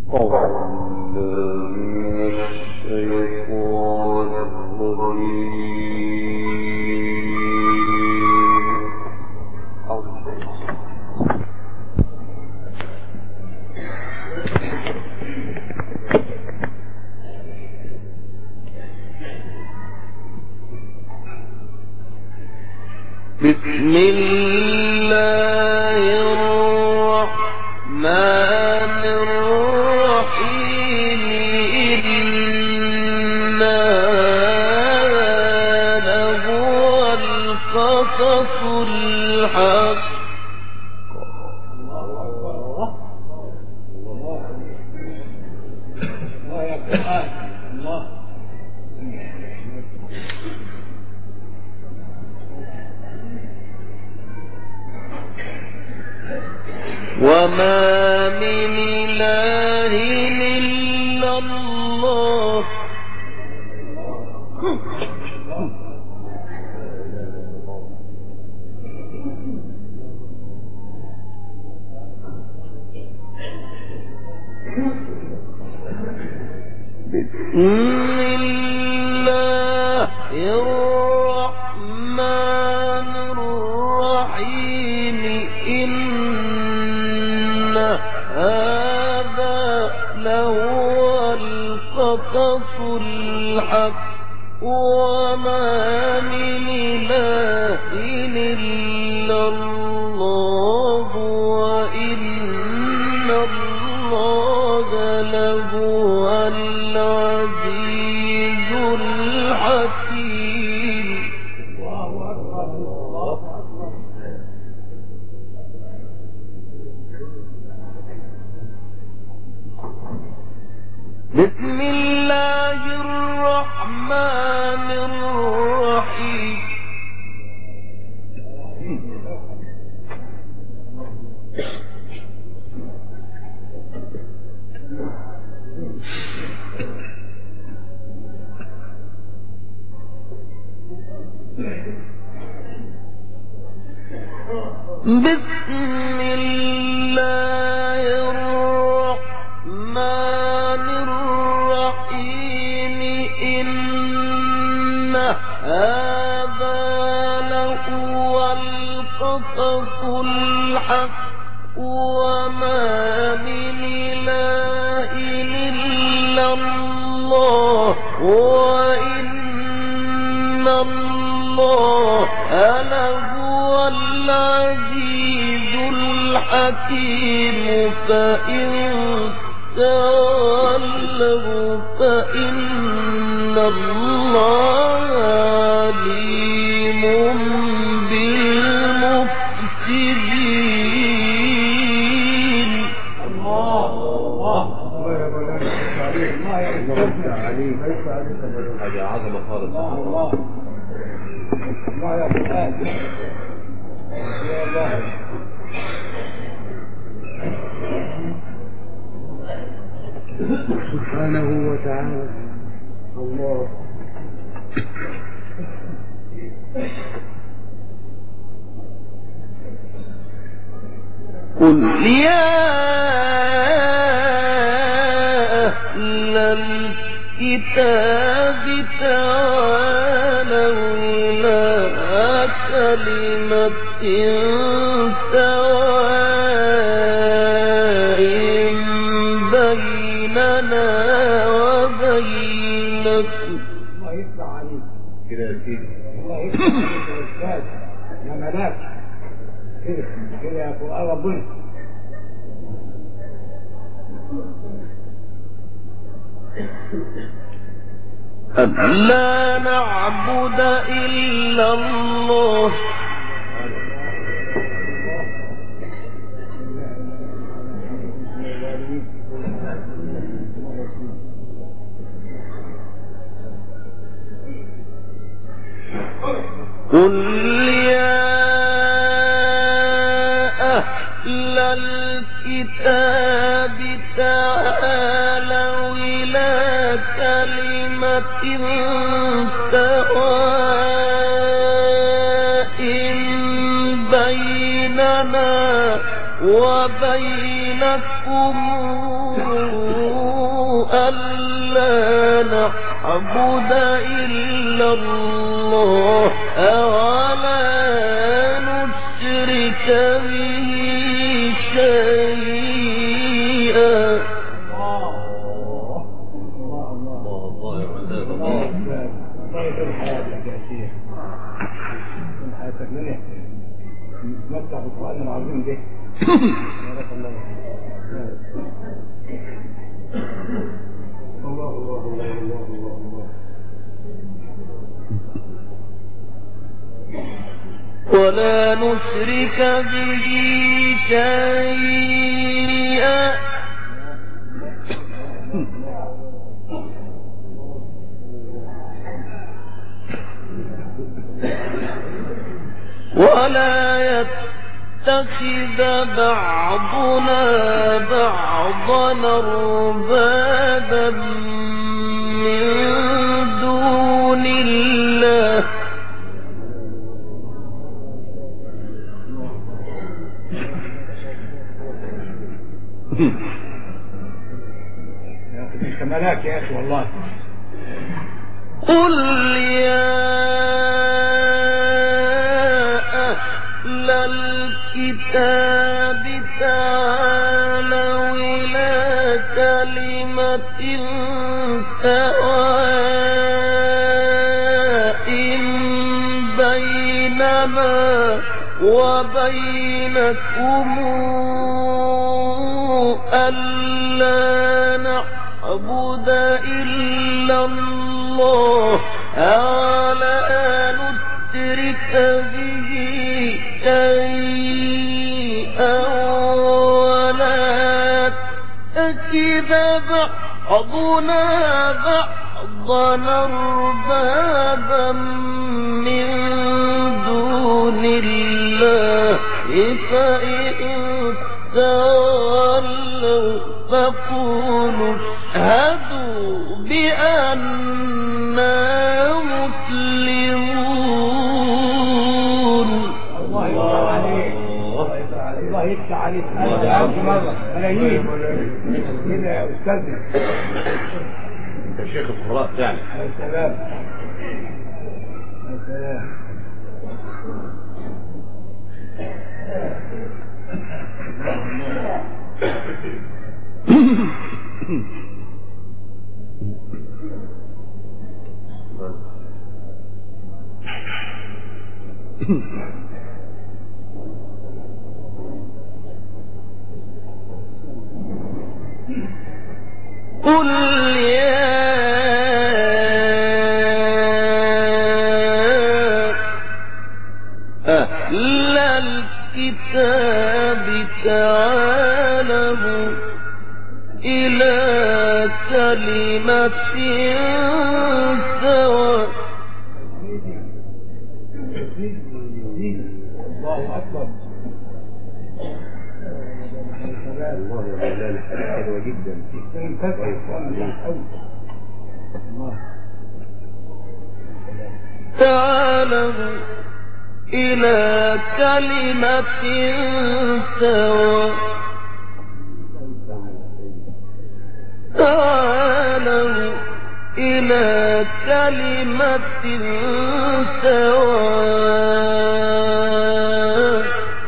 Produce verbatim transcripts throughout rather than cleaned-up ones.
بسم الله الرحمن الرحيم إنا لهو القصص الحق وما من إله إلا الله بسم الله الرحمن الرحيم إن هذا لهو القصص الحق وما من إله إلا الله وإن الله لهو العزيز الحكيم. بسم الله الرحمن الرحيم بسم الله الرحمن الرحيم إن هذا لهو القصص الحق وما من إله إلا الله وإن الله لهو العزيز الحكيم. فإن تولوا فإن الله عليم بالمفسدين. الله الله هذه عظمة خالص. الله الله يا فؤاد يا الله. سبحانه وتعالى. الله قل يا أهل الكتاب تعالوا إلى كلمة سواء بيننا وبينكم. الله يفتح عليك كده يا سيدي. الله يفتح عليك يا أستاذ يا ملاك. كده كده يا فؤاد ربنا. ألا نعبد إلا الله قل يا أهل الكتاب تعالوا إلى كلمة سواء بيننا وبينكم ألا نعبد إلا الله ولا نشرك به شيئا. الله الله الله الله طيب حياتك يا شيخ، حياتك منه نتمتع بالقرآن العظيم ده. بارك الله الله الله الله الله الله. ولا نشرك به شيئا ولا يتخذ بعضنا بعضا أربابا من دون الله. يا أخي انت ملاك يا أخي والله. قل يا أهل الكتاب تعالوا إلى كلمة سواء بيننا وبينكم ألا نعبد إلا الله ولا نشرك به شيئا ولا يتخذ بعضنا بعضا أربابا من دون الله فإن تولوا فقولوا اشهدوا بأننا مسلمون. الله يفتح عليك، الله يفتح عليك ألف مرة ملايين كده يا أستاذنا. أنت شيخ القراء فعلا. يا سلام يا سلام. قل يا أهل الكتاب تعالوا إلى كلمة سواء. الله أكبر. الله يا مولانا حلوة جدا. تعالوا إلى كلمة سواء تعالوا إلى كلمة سواء.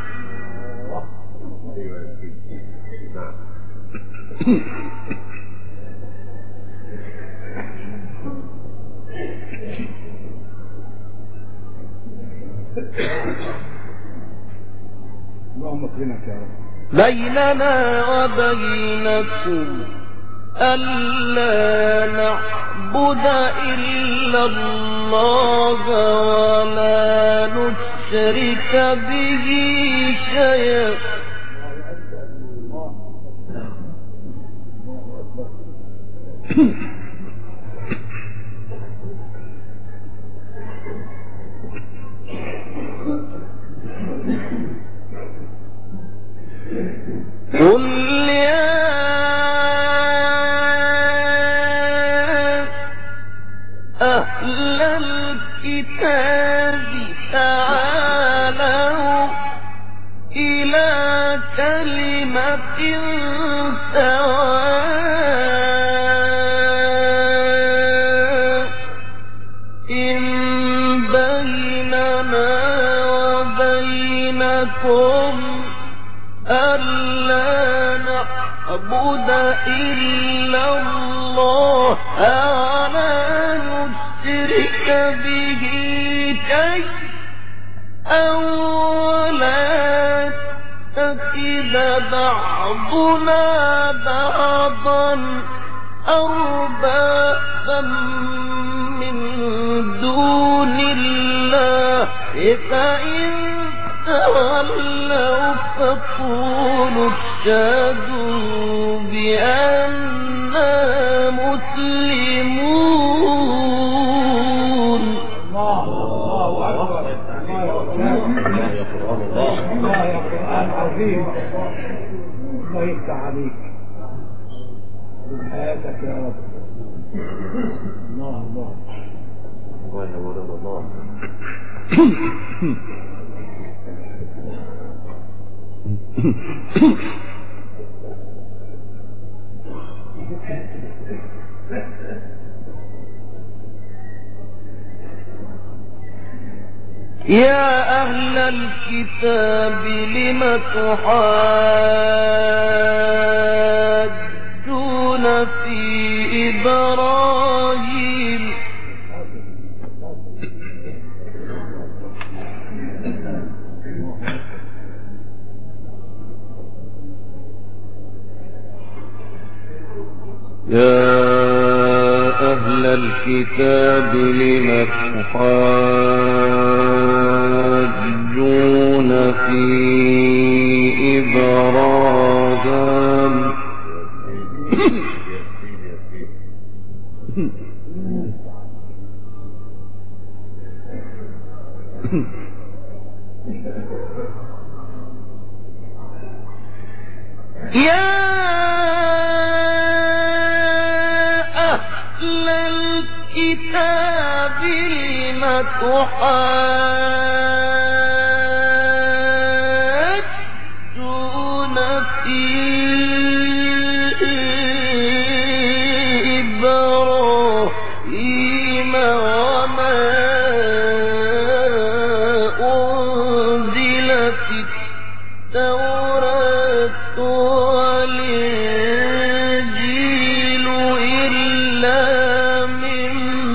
أيوة يا سيدي. نعم. اللهم اكرمك يا رب. بيننا وبينكم ألا نعبد إلا الله ولا نشرك به شيئا. قل يا أهل الكتاب تعالوا إلى كلمة سواء إلا الله ولا نشرك به شيئا ولا يتخذ بعضنا بعضا أربابا من دون الله فإن تولوا فقولوا اشهدوا بأننا مسلمون. الله الله أكبر. الله يا قرآن الله الله يا قرآن عظيم. الله يفتح عليك حياتك يا رب. الله الله الله يا ولد الله. يا أهل الكتاب لم تحاجون في إبراهيم يا أهل الكتاب لم تحاجون في إبراهيم يا أهل الكتاب لم تحاجون في إبراهيم وما أنزلت التوراة والإنجيل إلا من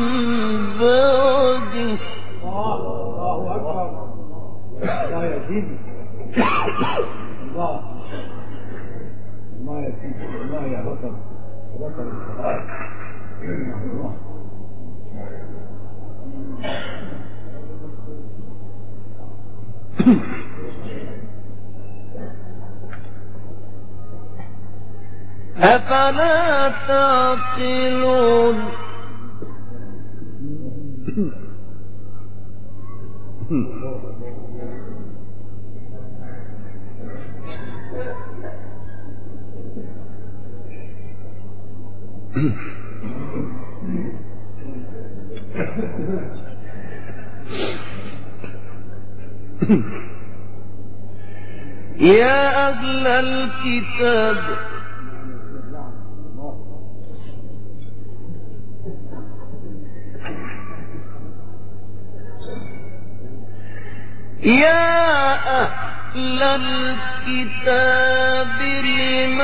بعده. الله أكبر. الله يا سيدي. الله الله يا سيدي. الله يا بطل بطل الصلاة. الله أفلا تعقلون. يا أهل الكتاب يا أهل الكتاب لم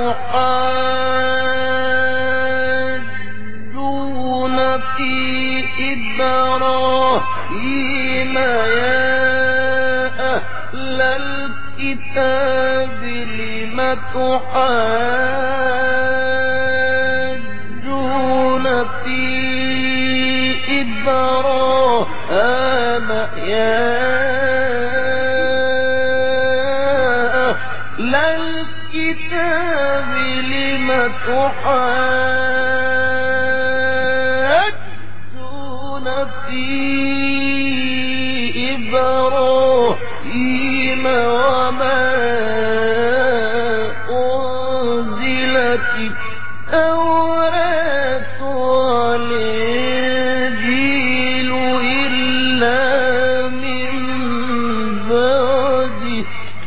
تحاجون في إبراهيم يا أهل الكتاب لم تحاجون في إبراهيم يا الكتاب لم تحاجون في إبراهيم وما أنزلت التوراة والإنجيل إلا من بعده.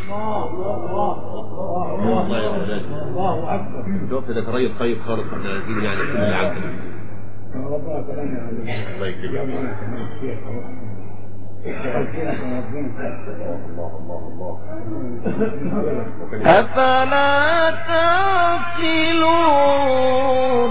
الله أكبر. الوقت ده طيب طيب خالص احنا عايزين يعني كل اللي عندنا. ربنا كلامنا الله يكرمك. أفلا تعقلون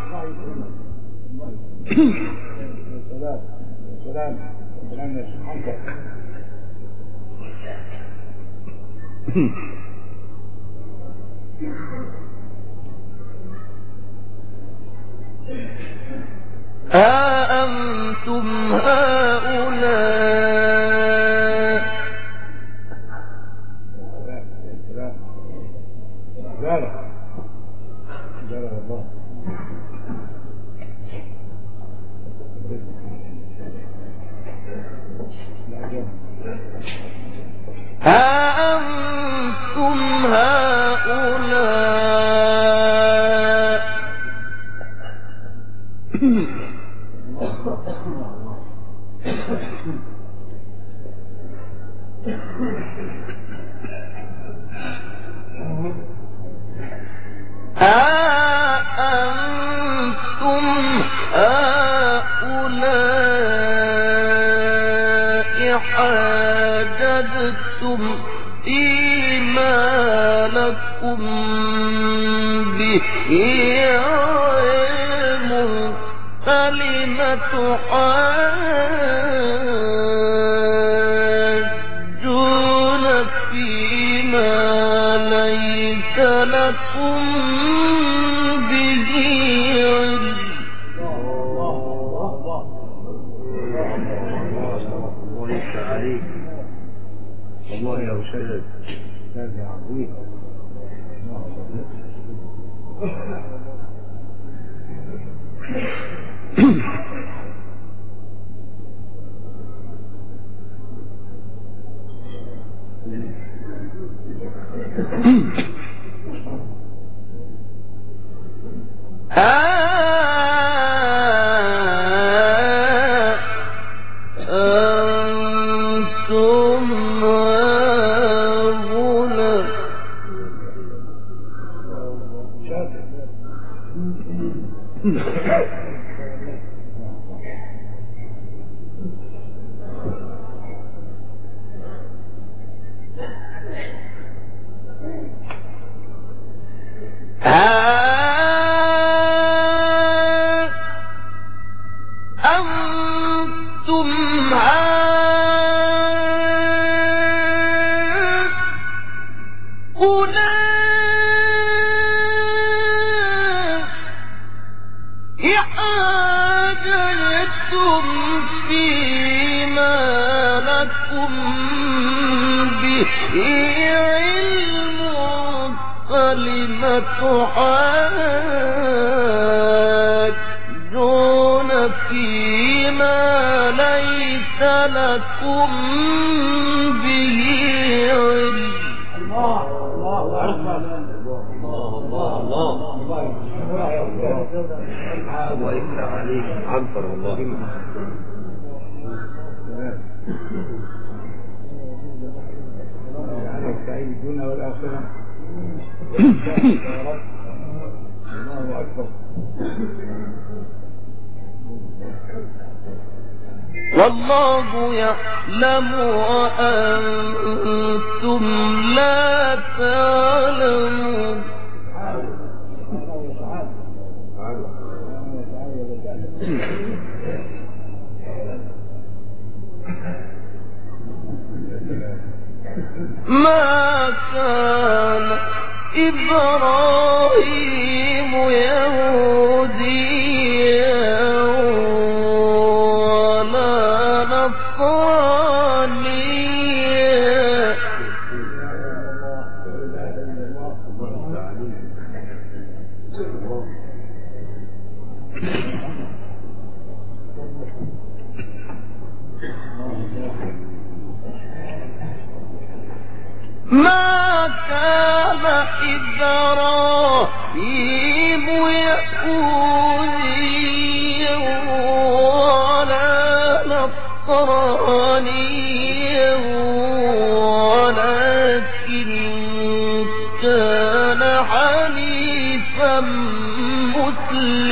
ها أنتم هؤلاء ها أنتم هؤلاء أأنتم هؤلاء حاججتم فيما لكم به علم فلم تحاجون فيما ليس لكم به علم الله يا أستاذ هذا عظيم تحاجون فيما ليس لكم به علم الله الله أكبر الله الله الله الله يفتح عليك عنفر الله السعيدون والآخرة الله أكبر والله يعلم وأنتم لا تعلمون ما كان إبراهيم يهوديا ولا نصرانيا ما كان إبراهيم يهوديا ولا نصرانيا ولكن كان حنيفا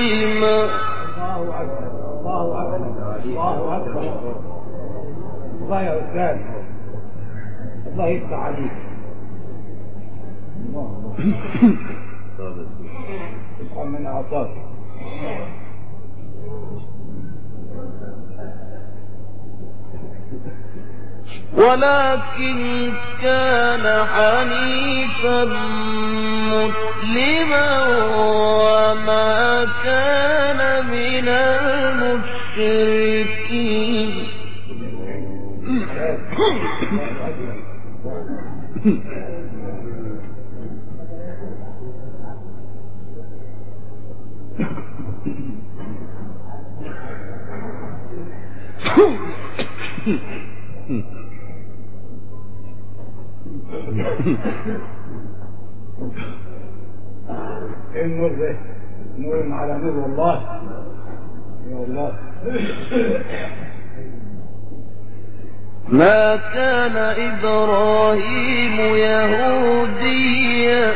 مسلما. الله أكبر الله أكبر الله يا أستاذ الله يفتح عليك الله افهم من أعصابك ولكن كان حنيفا مسلما وما كان من المشركين النور ده نور على نور والله يا الله ما كان إبراهيم يهوديا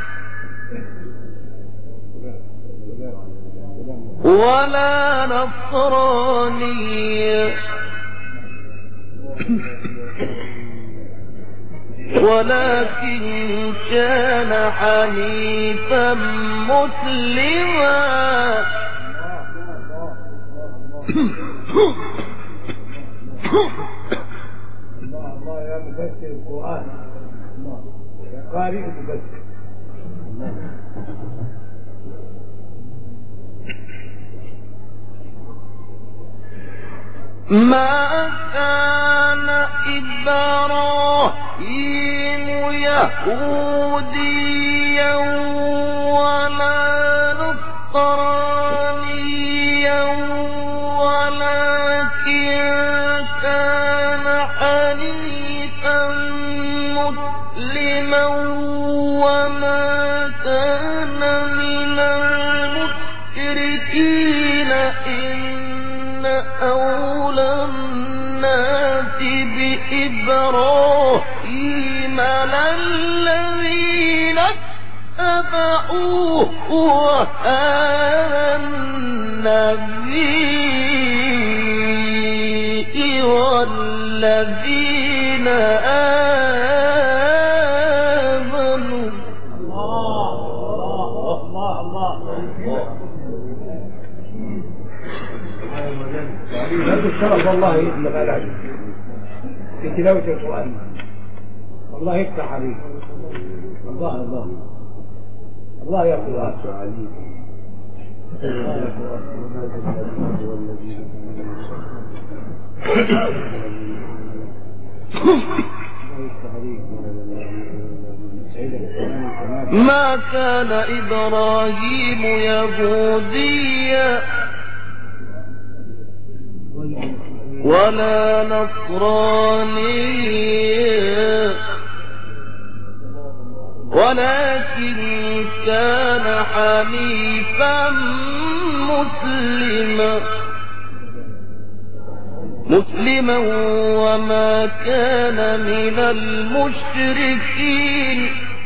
ولا نصرانيا ولكن كان حنيفا مسلما الله الله يا مفسر القرآن الله يا قارئ مفسر ما كان إبراهيم يهوديا ولا نصرانيا ولكن كان حنيفا مسلما وما كان من المشركين إن أولى الناس بإبراهيم للذين اتبعوه وهذا النبي والذين آمنوا الله الله الله هذا الشرف والله يطلق عليك في تلاوة القرآن الله يفتح عليك الله الله الله يا قرآن ما كان إبراهيم يهوديا ولا نصرانيا ولكن كان حنيفا مسلما مسلما وما كان من المشركين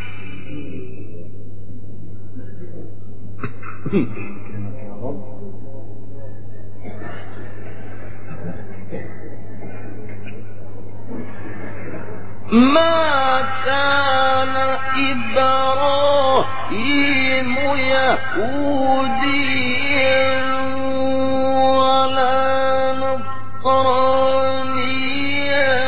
ما كان إبراهيم يهوديا ولا نصرانيا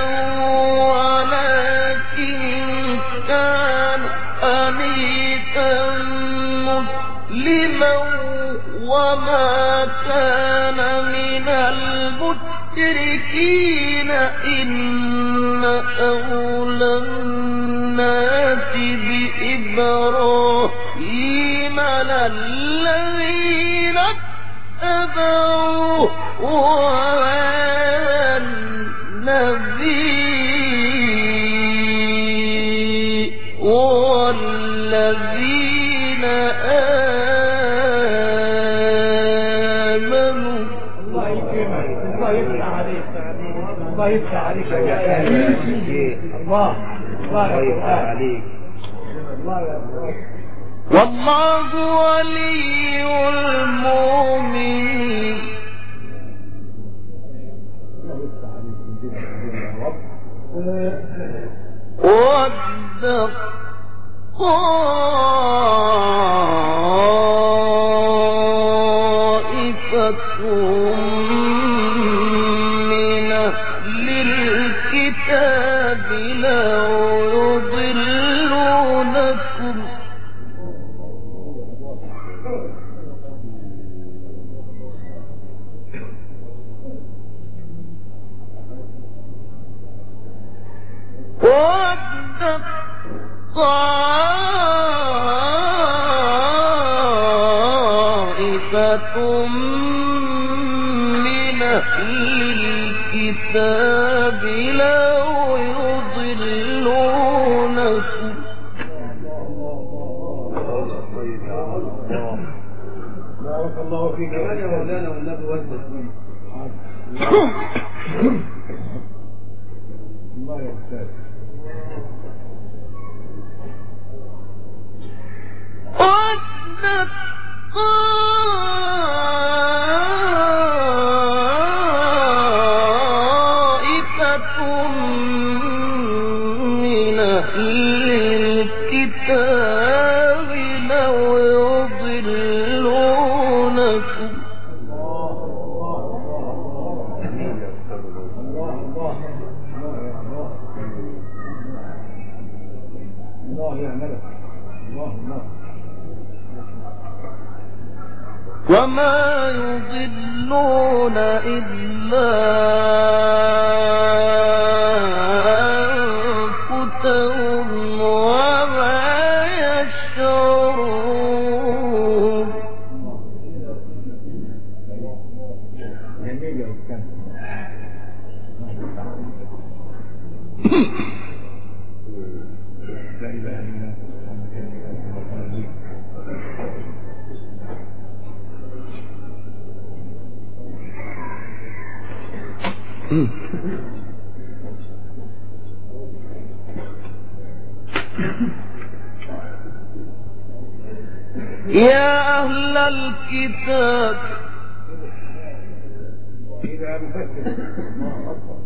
ولكن كان حنيفا مسلما وما كان من المشركين إن أولى الناس بإبراهيم للذين اتبعوه وهذا النبي والذين آمنوا الله يكرمك الله يفتح عليك الله يفتح عليك الله الله يفتح عليك الله يفتح والله ولي المؤمنين طائفة من أهل الكتاب لو يضلونكم بارك الله فيك يا مولانا والنبي وزنك الله يا أستاذ ودت طائفة من أهل الكتاب لو يضلونكم وما يضلون إلا أنفسهم وما يشعرون لا إله إلا يا أهل الكتاب إذا مفكر الله أكبر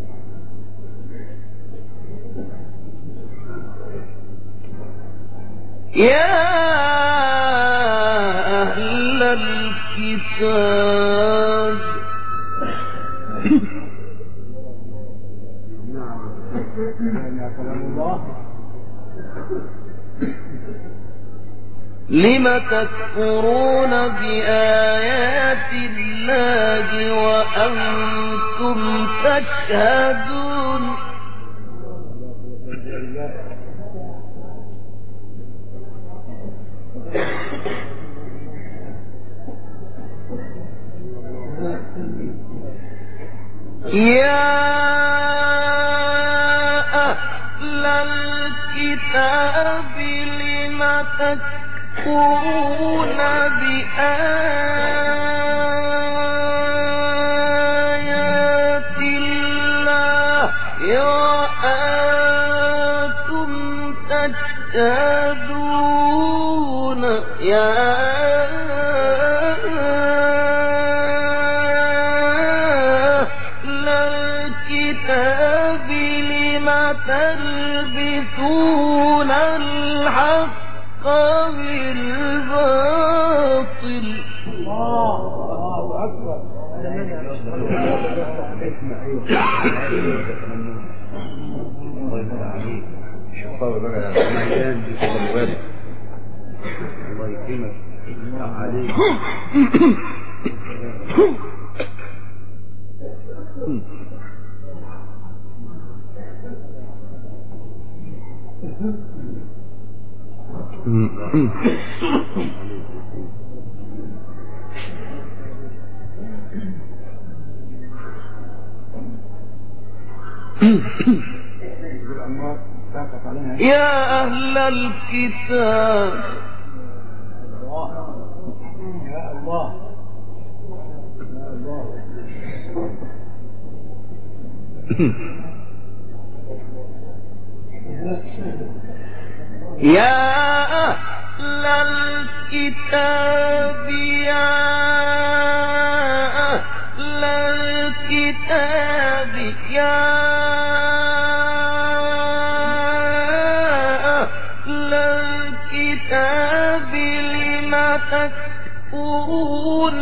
يا أهل الكتاب يا كلام الله لم تكفرون بآيات الله وأنتم تشهدون يا أهل الكتاب لم تكفرون بآيات الله وأنتم تشهدون يا الكتاب لم تلبسون الحق بالباطل الله الله أكبر الله يكرمك عليك يا أهل الكتاب يا الله يا الله يا أهل الكتاب يا أهل الكتاب يا أهل الكتاب لم تكفرون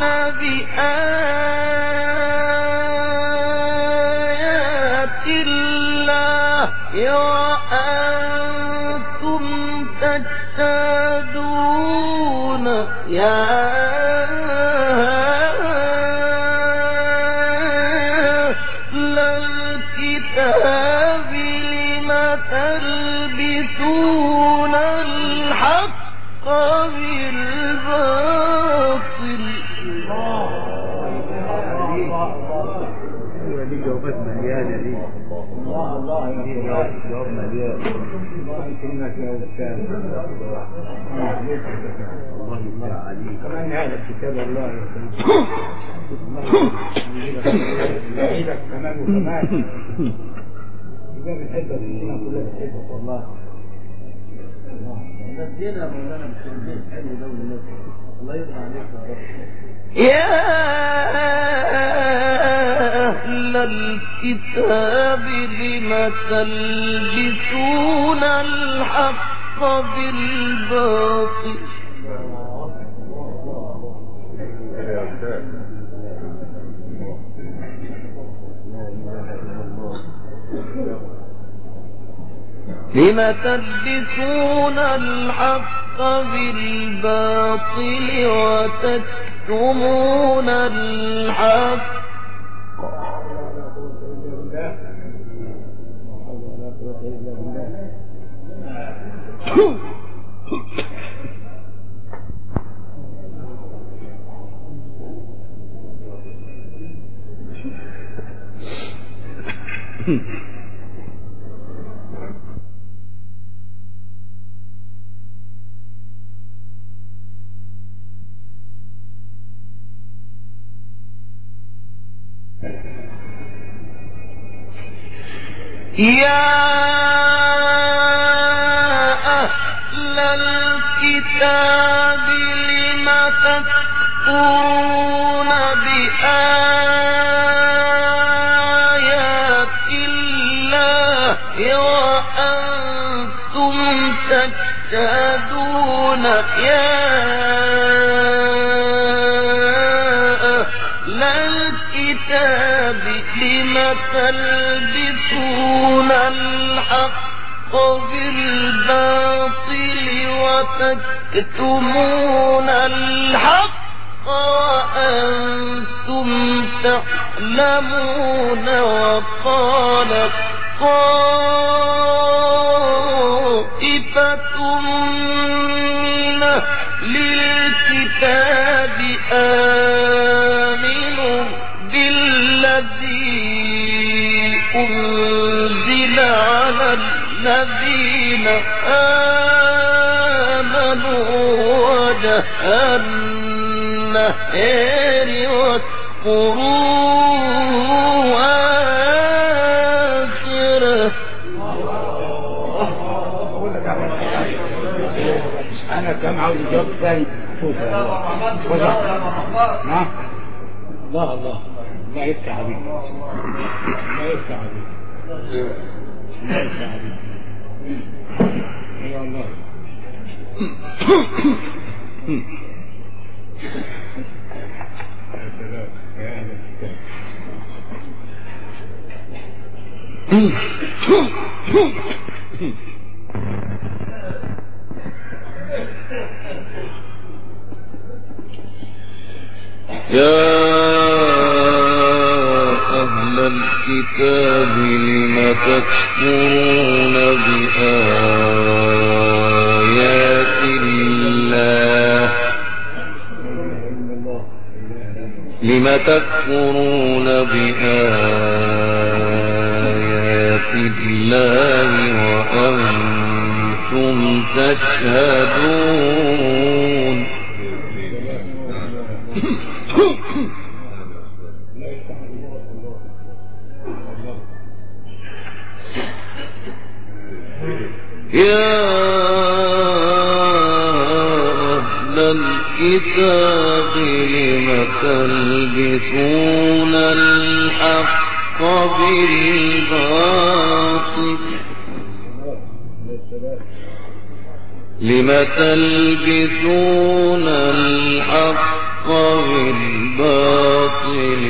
بآيات الله وأنتم تشهدون يا أهل الكتاب لم تلبسون الله يغفر جواب مليان. الله يكرمك يا أستاذ. الله يفتح عليك. كمان هذا كتاب الله يا يعيدك كمان وكمان. إذا بنحبك الدنيا كلها بتحبك والله. نسينا مولانا بالتنبيه حلو ده ونسي. الله يرضى عليك يا رب. يا أهل الكتاب لم تلبسون الحق بالباطل لم تلبسون الحق بالباطل وتكتمون الحق يا أهل الكتاب لم تكفرون بآيات الله وأنتم تشهدون يا أهل الكتاب لم تلبسون الحق بالباطل وتكتمون الحق وأنتم تعلمون وقالت طائفة من أهل الكتاب آمنوا بالذي أنزل على الذين آمنوا وجه النهار واذكروا آخره. أنا كم عاوز جواب ثاني. نعم. الله الله الله يفتح عليك. الله يفتح عليك. الله يفتح عليك. يا الله. يا سلام يا أهل الكتاب. يا أهل الكتاب لم تكفرون بآيات الله لم تكفرون بآيات الله وأنتم تشهدون. يا أهل الكتاب لم تلبسون الحق بالباطل لم تلبسون الحق بالباطل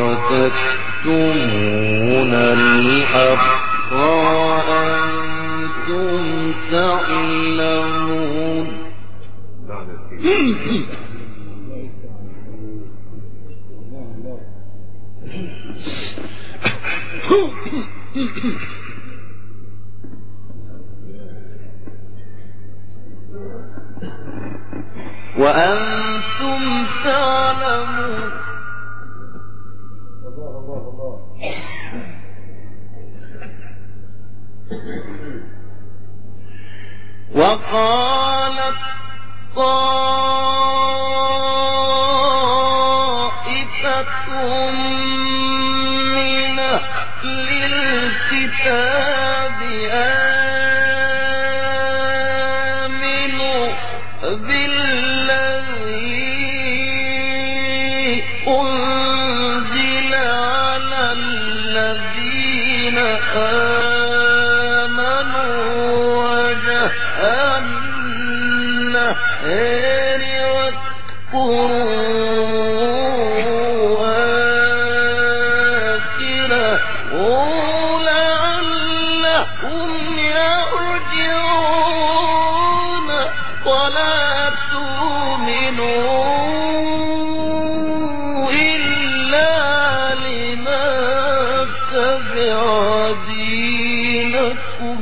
وتكتمون الحق وأنتم تعلمون. وأنتم تعلمون. وقالت طائفة من أهل الكتاب آمنوا بالذي أنزل على الذين آمنوا وجه النهار واذكروا آخره لعلهم يرجعون ولا تؤمنوا إلا لمن تبع دينكم.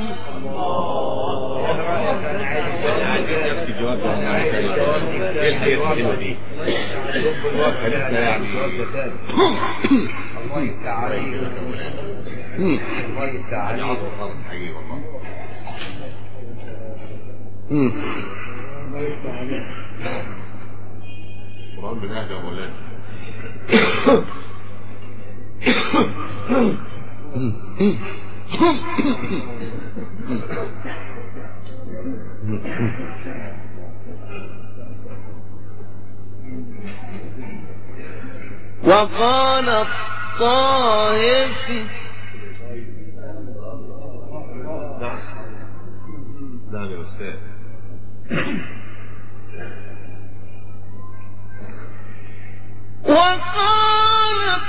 الله يفتح عليك الله يفتح عليك الله يفتح عليك. القرآن بالأهل يا مولانا. وقال الطائف نعم يا أستاذ. وقالت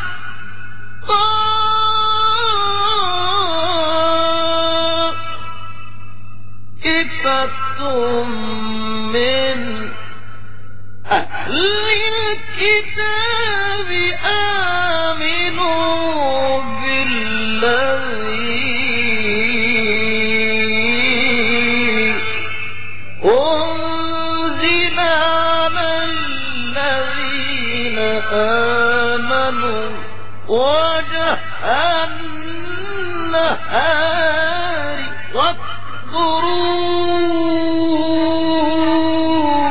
طائفة من أهل الكتاب آمنوا بالذي أنزل على الذين آمنوا وجه النهار واذكروا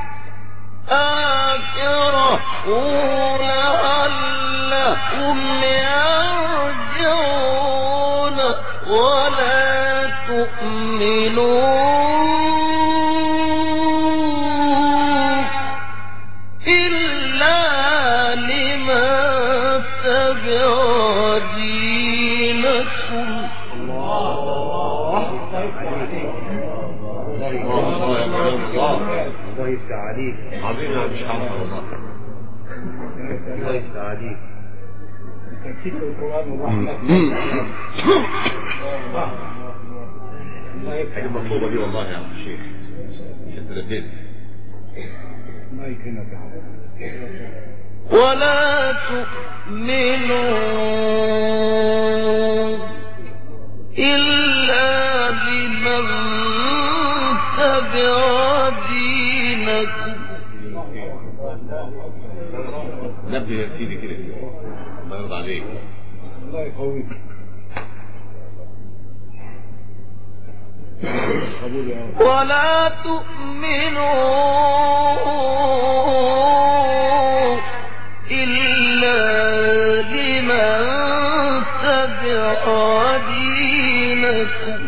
آخره لعلهم يرجعون ولا تؤمنوا إلا لمن تبع دينكم. الله يفتح عليك عظيم يا مش عارف والله. الله يفتح عليك تفسير القرآن والرحمة. الله يفتح حاجة مطلوبة دي والله يا عم الشيخ. عشان تلبيت. الله يكرمك يا حبيبي. ولا تؤمنوا إلا لمن تبع دينكم. نبه يا سيدي كده الله يرضى عليك. الله يقويك. قبول يا رب. ولا تؤمنوا إلا لمن تبع دينكم.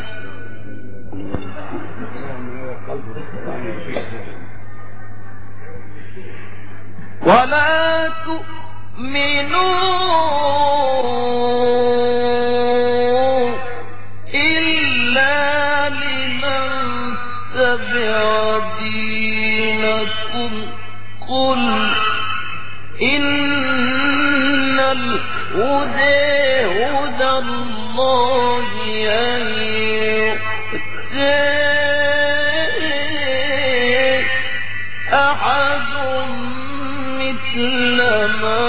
ولا تؤمنوا إلا لمن تبع دينكم. قل إن الهدى هدى الله أن يؤتى أحد مثل ما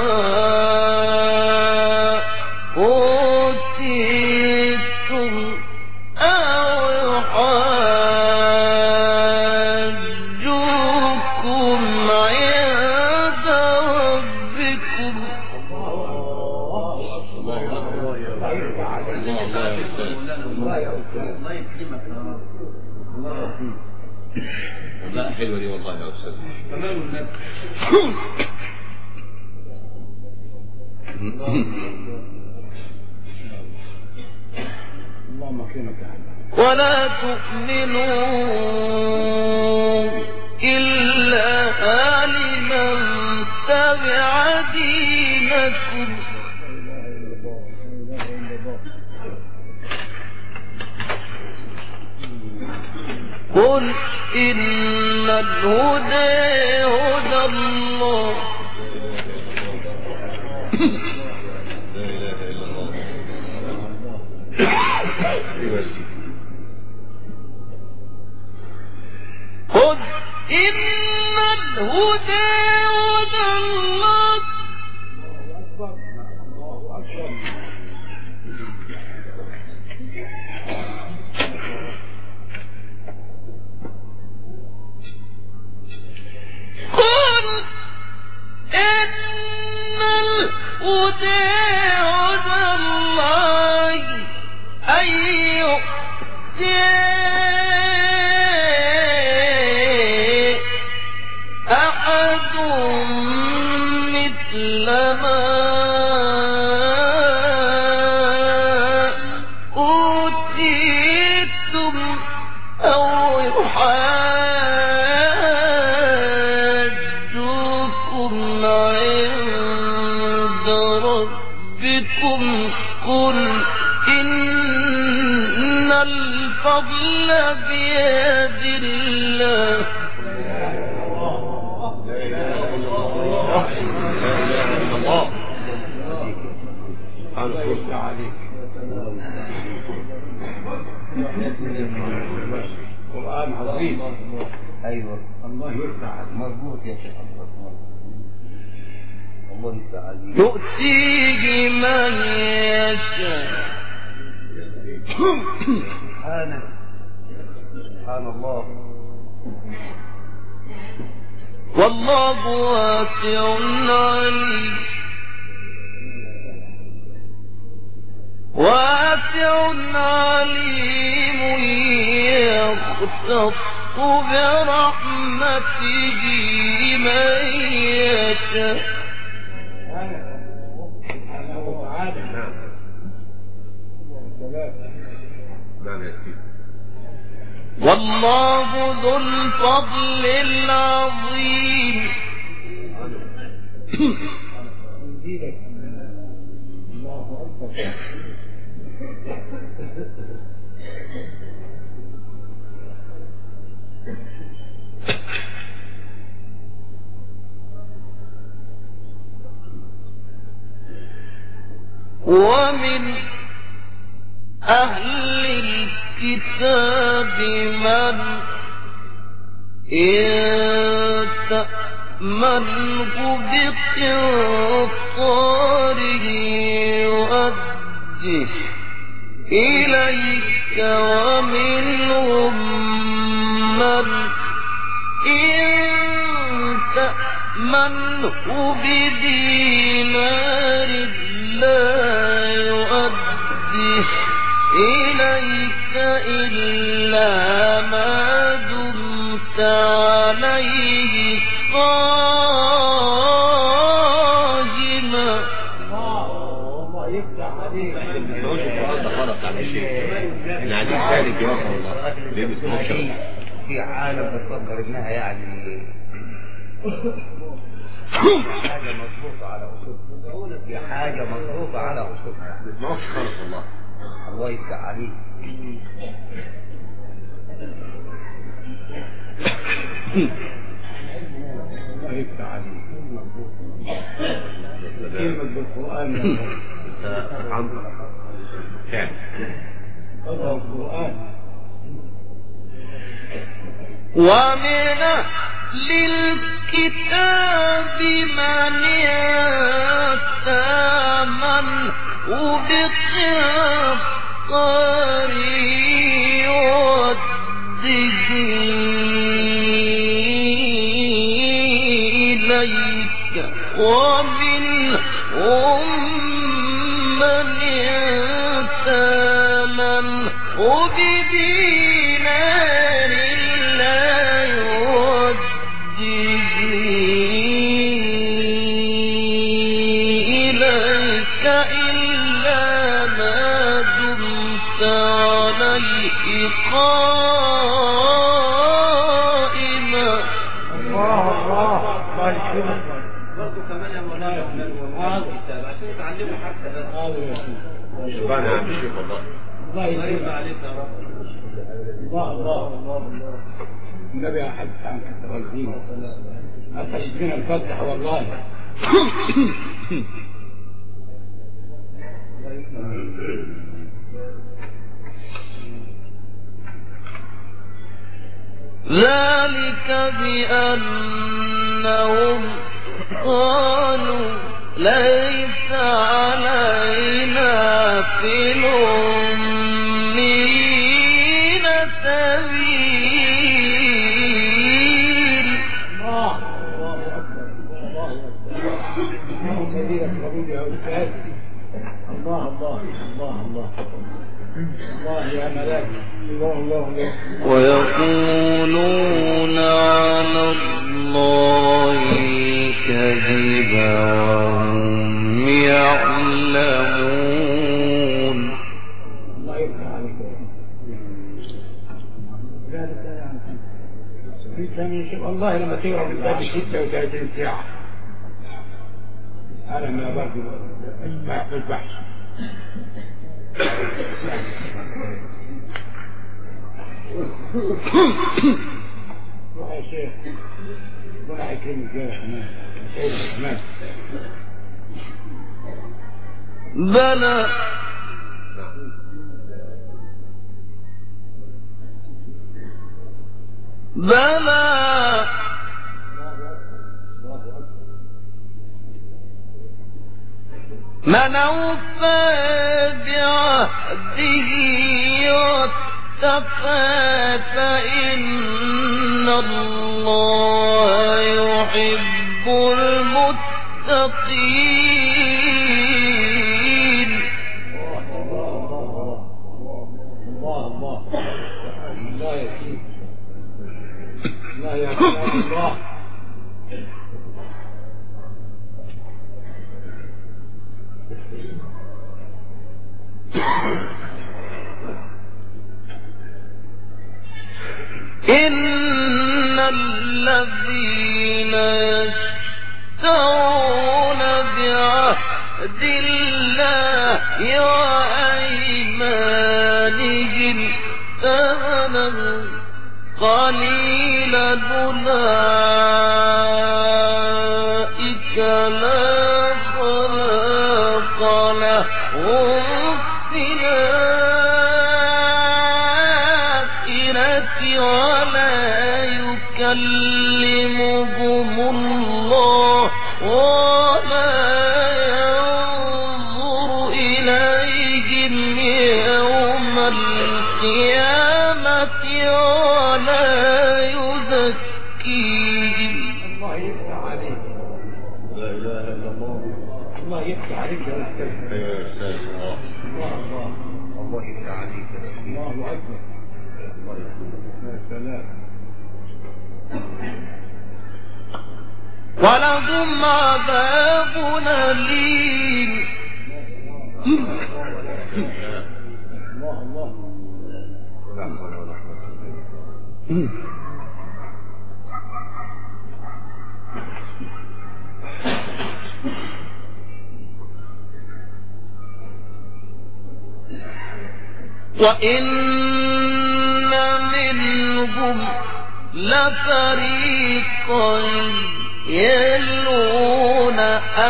أوتيتم أو يحاجوكم عند ربكم. الله يكرمك يا رب. الله فيه. لا حلوة دي والله يا أستاذ. كمال النبي. اللهم اكرمك يا حبيبي. ولا تؤمنوا إلا لمن تبع دينكم قل إن الهدى هدى الله لا إله إلا الله. قل إن الهدى هدى الله الله أكبر. قل إن الهدى هدى الله أن يؤتي أحد مثل ما أوتيتم أو يحاجوكم عند ربكم قل إن الفضل بيد الله الله يفتح عليك. القرآن عظيم. ايوه الله يفتح عليك. مظبوط يا شيخ الله. الله يفتح عليك. يؤتيه من يشاء سبحانه سبحان الله. والله واسع عليم واسع عليم يختص برحمته من يشاء سبحانه وتعالى. نعم نعم يا سيدي. والله ذو الفضل العظيم الله أكبر. ومن أهل الكتاب من إن تأمنه بقنطار يؤده إليك ومنهم من إن تأمنه بدينار لا يؤده إليك إلا ما دمت عليه قائما. الله يفتح عليك. ما تقولش القرآن ده غلط على الشيخ. احنا عايزين ذلك يا والله. ليه بتقول في عالم بتفكر انها يعني حاجه مظبوطه على اصولها. في حاجه مظبوطه على اصولها. ما تسمعوش خالص والله. الله يفتح عليك. الله يفتح عليك. كلمة بالقرآن يا عمرو كام الله القرآن. ومن أهل الكتاب من يتامنه بقنطار يؤده إليك ومنهم من يتامنه بدينار قائما. الله الله الله يكرمك. برضه كمان يا مولانا الكتاب عشان يتعلموا حتى بس. هذا يا شيخ. شكرا يا عم الشيخ والله. الله الله يرضى يكرمك. عليك يا رب. الله الله الله النبي أحد عنك التوزين أتشبين الفتح والله. ذلك بأنهم قالوا ليس علينا في الأمين سبيل. الله الله أكبر الله أكبر. الله كبيرك قبول يا أستاذ. الله الله الله الله الله يا ملاك. الله الله الله. ويقولون على الله كذبا وهم يعلمون. الله يفتح عليك. ذلك يعني في ثاني شيء والله لما تقرا الكتاب ستة وثلاثين ساعة أنا ما برضه في البحث. روح يا شيخ ربنا يكرمك يا رحمن. سيد الرحمن. بلى بلى من أوفى بعهده واتقى فإن الله يحب المتقين. الله الله الله يا سيدي. الله يا سلام الله. إن الذين يشترون بعهد الله وأيمانهم ثمنا قليلا أولئك لا خلاق لهم في الآخرة ولا يكلمهم الله ولا ينظر إليهم يوم القيامة ولا يزكيهم. الله يفتح عليك. لا اله الا الله. الله يفتح عليك يا أستاذ. ايوه يا استاذ. اه الله الله الله يفتح عليك يا شيخ. الله أكبر. يا سلام. ولهم عذاب أليم. الله الله ولا حول ولا قوة إلا بالله. وإن منهم لفريقا يلون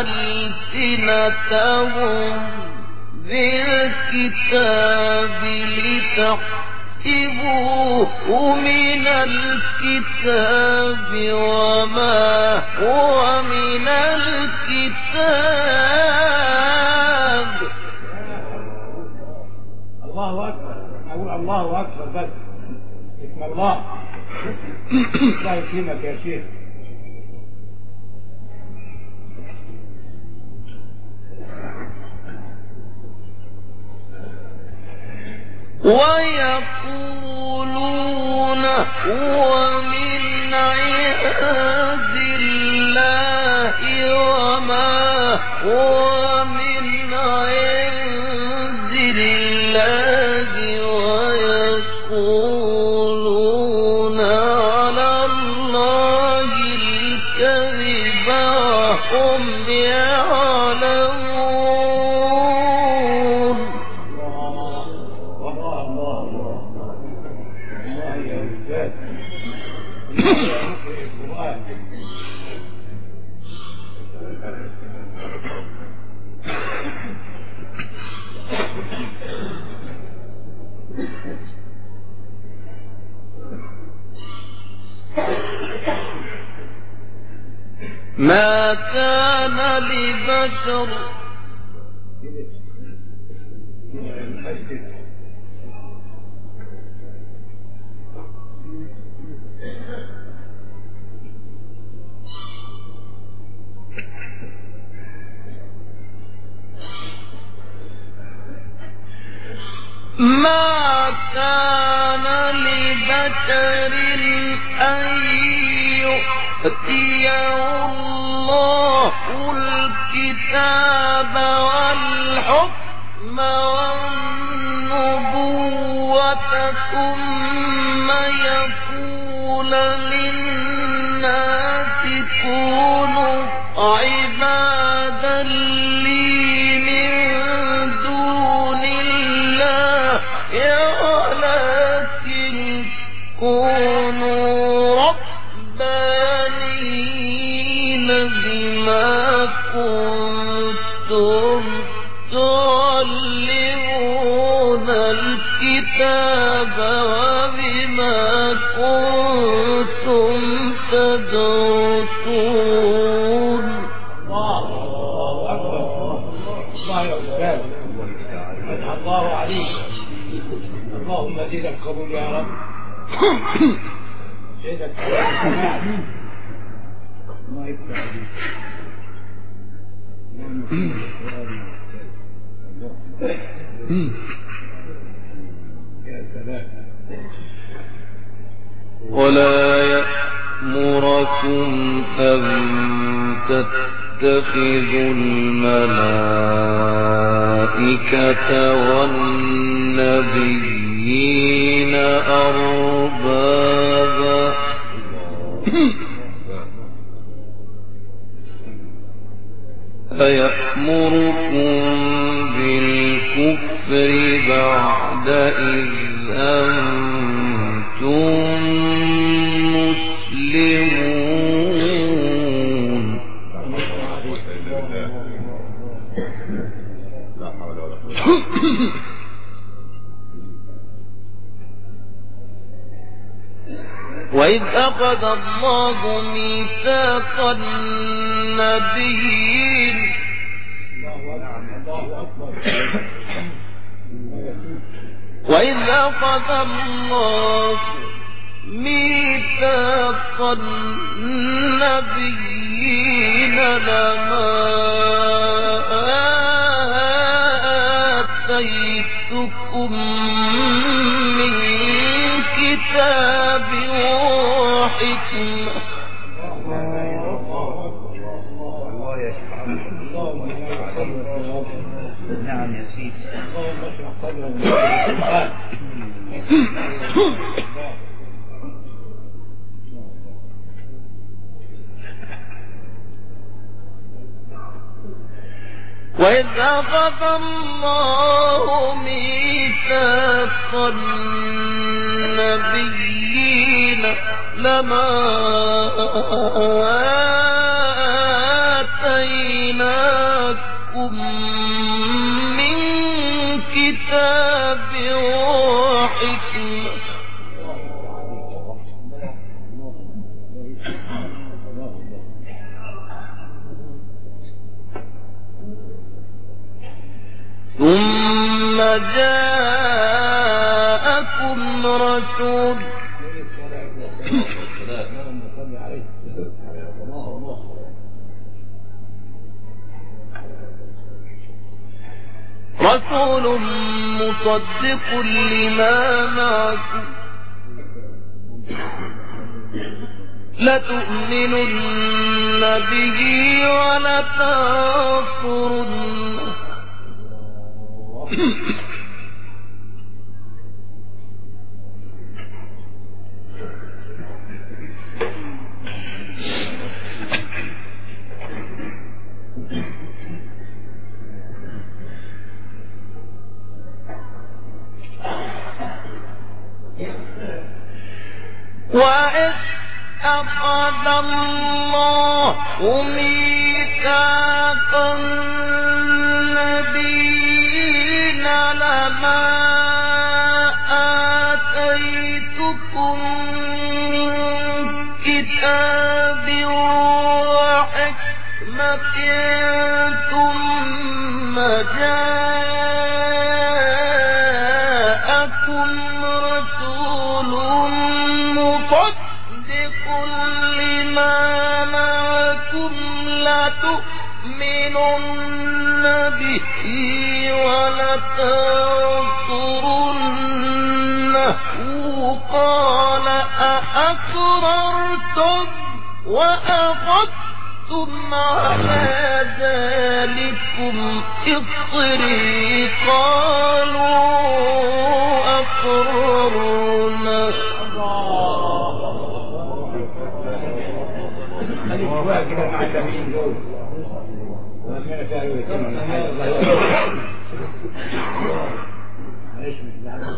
ألسنتهم بالكتاب لتحسبوه من الكتاب وما هو من الكتاب. الله أكبر. أقول الله أكبر بس اسم الله. الله يكرمك يا شيخ. ويقولون هو من عند الله وما هو من عند الله ويقولون وهم يعلمون. الله الله الله الله يا أستاذ ما كان لبشر ما كان لبشر أن يؤتيه الله الكتاب والحكم والنبوة ثم يقول للناس كونوا عبادا لي من دون الله ولكن كونوا ربانيين بما كنتم تعلمون الكتاب وبما كنتم تدرسون. الله أكبر الله يا أستاذ فتح الله عليك اللهم زدك قبول يا رب زدك قبول الله يفتح عليك يا سلام ولا يأمركم أن تتخذوا الملائكة والنبيين أربابا أيأمركم بالكفر بعد إذ أنتم مسلمون. وإذ أخذ الله ميثاق النبيين وإذ أخذ الله ميثاق النبيين لما آتيتكم من كتاب وحكمة الله يشفع نعم يا سيدي اللهم اشرح صدرنا وإذ أخذ الله ميثاق النبيين لما آتيناكم من كتاب وحكمة ثم جاءكم رسول رسول مصدق لما معكم لتؤمنن به ولتنصرنه أخذ الله ميثاق النبيين لما آتيتكم من كتاب وحكمة ثم جاءكم رسول مصدق لما معكم لتؤمنن به ولتنصرنه قال أأقررتم وأخذتم على ذلكم إصري قالوا أقررنا. الإخوة كده مع التمرين دول وأنا سألوا يتمنى الله يرحمه. معلش مش بعد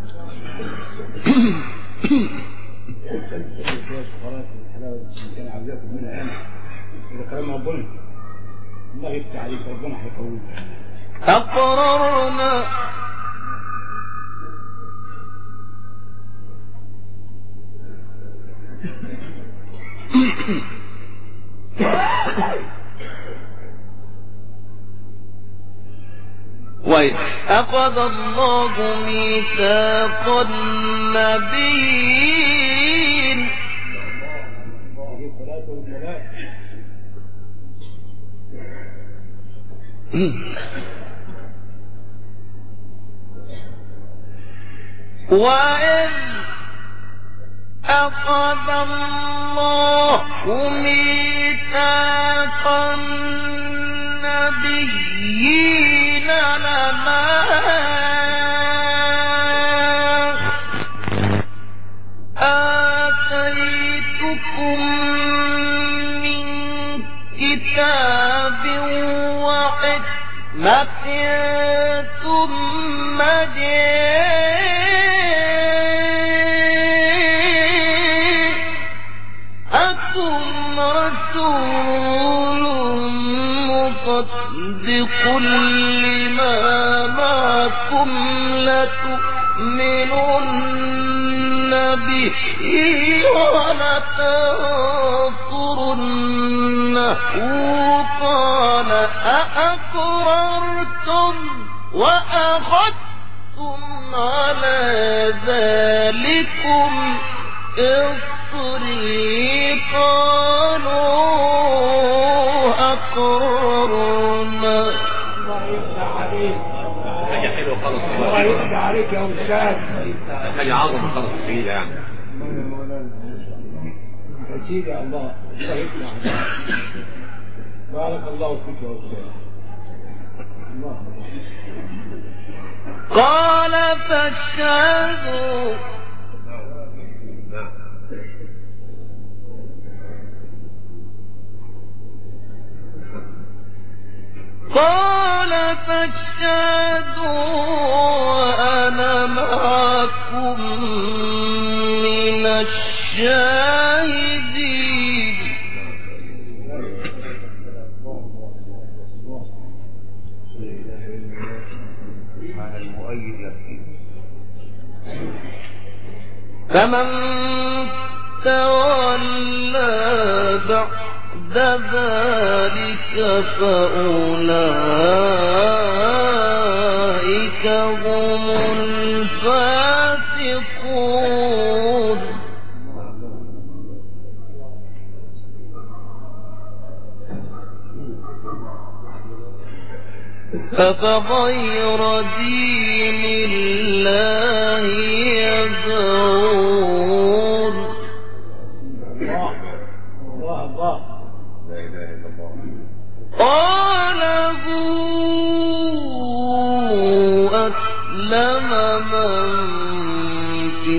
كان عاوزاكم منها أنا إذا كلام ربنا الله يفتح عليك ربنا هيقويك. أقررنا وإذ أخذ الله ميثاق النبيين وإذ أخذ الله ميثاق النبيين لما آتيتكم من كتاب وحكمة ثم جاءكم رسول مصدق لما معكم لتؤمنن به ولتنصرنه قال أأقررتم وأخذتم على ذلكم إصري قالوا أقررنا. الله يفتح عليك. حاجة حلوة خالص. الله يفتح عليك يا أستاذ. حاجة عظمة خالص في يعني. يا سيدي الله الله يفتح عليك. بارك الله فيك يا أستاذ. الله قال فاشهدوا قال فاشهدوا وأنا معكم من الشاهدين. فمن تولى بعد ذلك فأولئك هم الفاسقون. أفغير دين الله يبغون. الله الله لا إله إلا الله. قال أسلم من في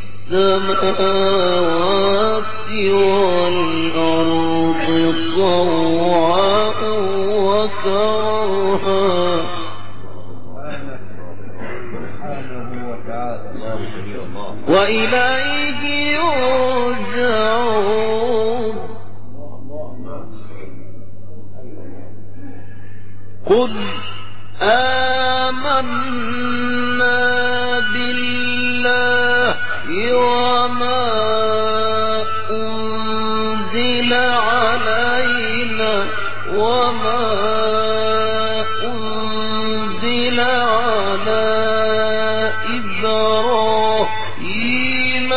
السماوات والأرض طوعا وكرها وإليه يرجعون. قل آمنا بالله وما أنزل علينا وما أنزل على إبراهيم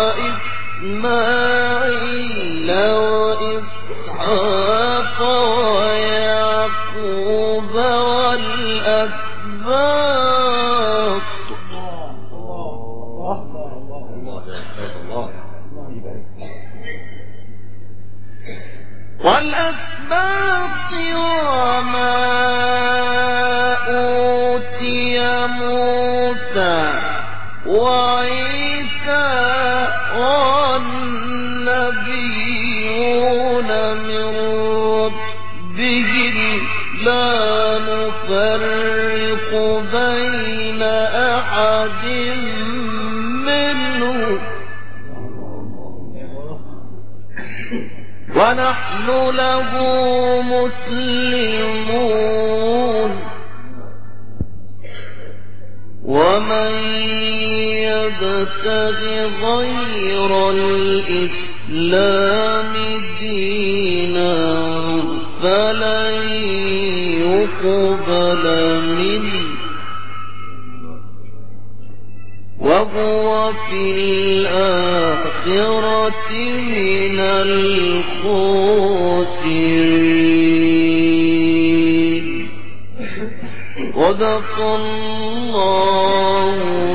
وإسماعيل وإسحاق ويعقوب والأسباط والأسباط وما أوتي موسى وعيسى والنبيون من ربهم لا نفرق بين أحد منهم ونحن له مسلمون ومن يبتغ غير الإسلام دينا فلن يقبل منه وهو في الآخرة من الخاسرين. صدق الله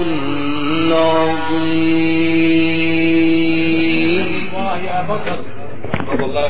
العظيم. الله يا بكر. الله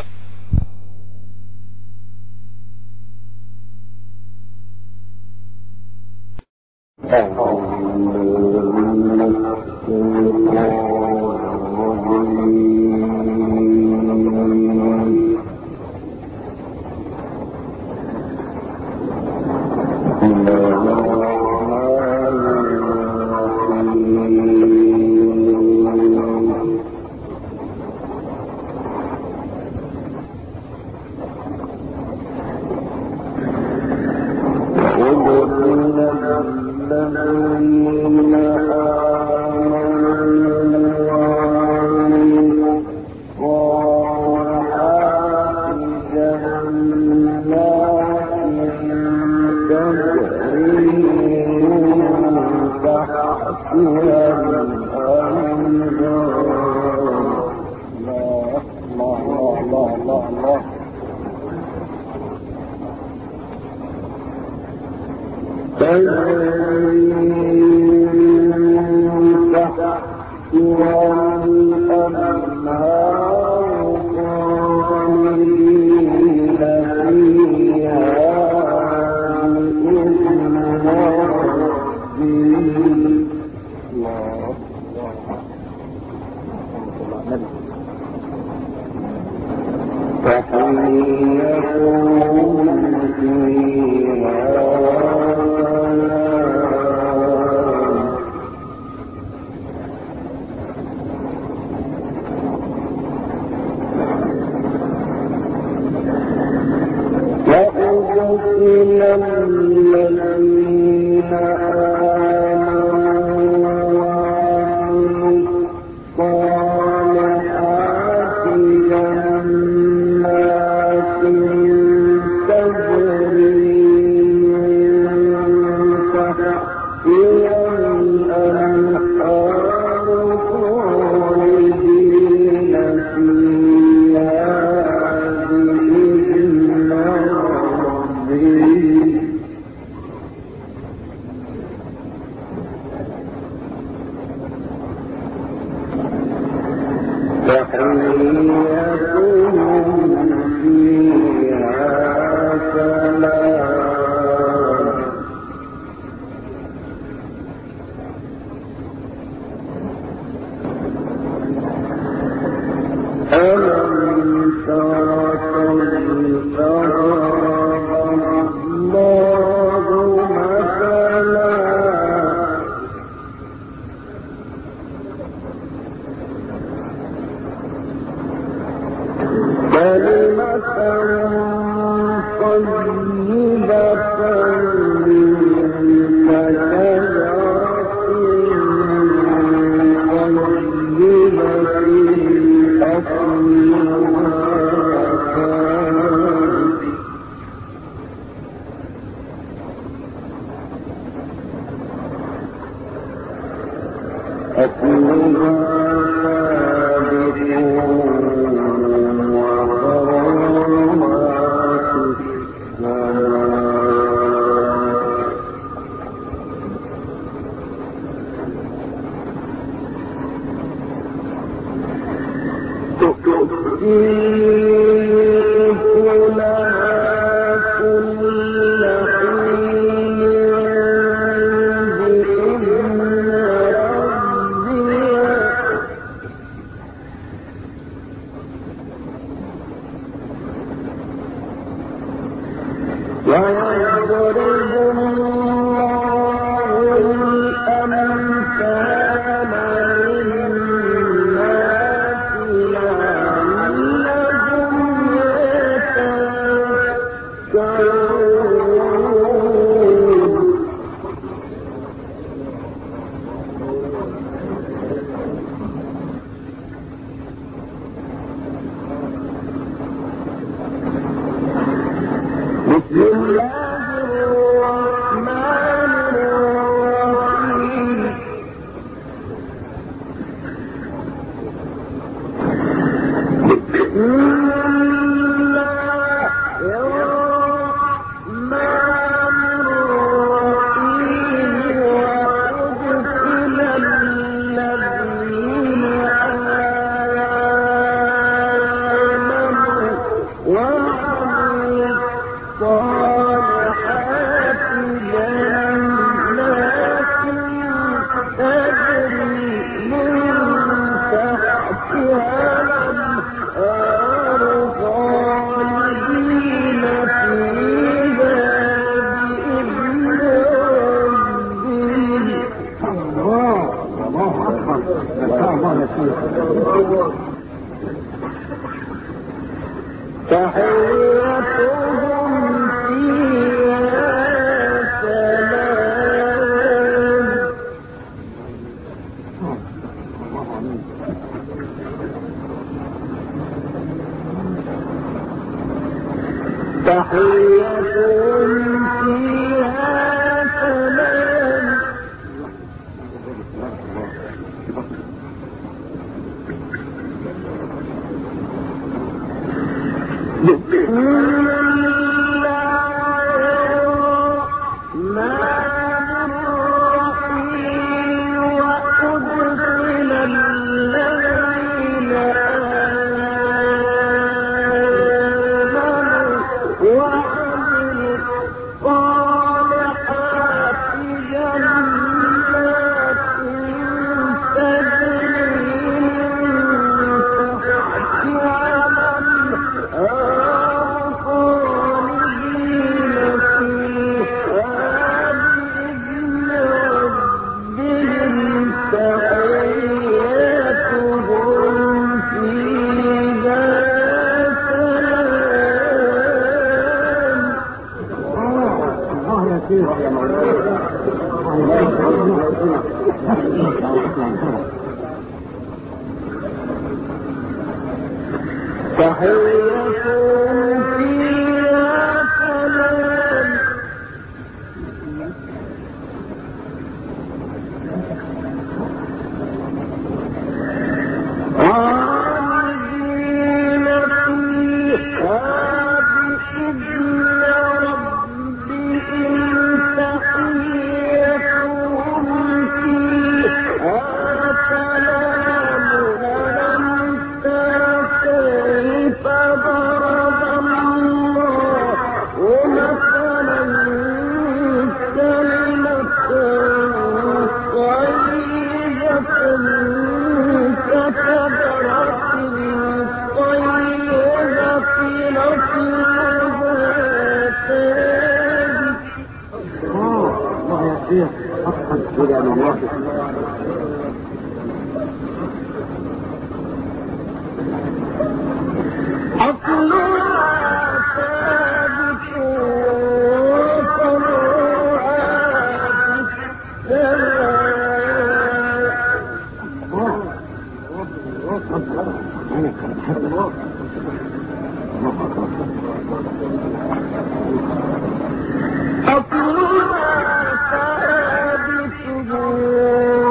أصلها ثابت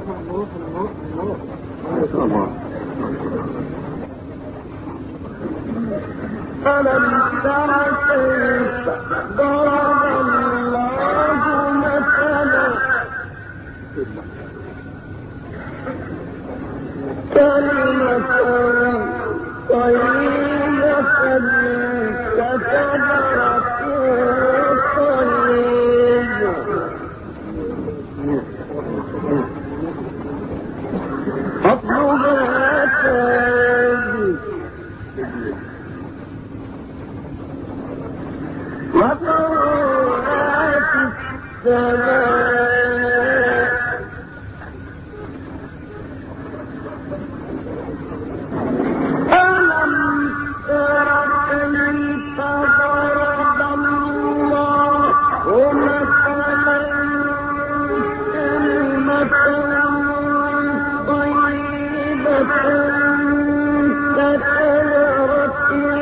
ألم تر كيف ضرب الله مثلا كلمة طيبة كشجرة طيبة أصلها ثابت وطلعت السماء ألم تر كيف ضرب الله مثلا كلمة طيبة كشجرة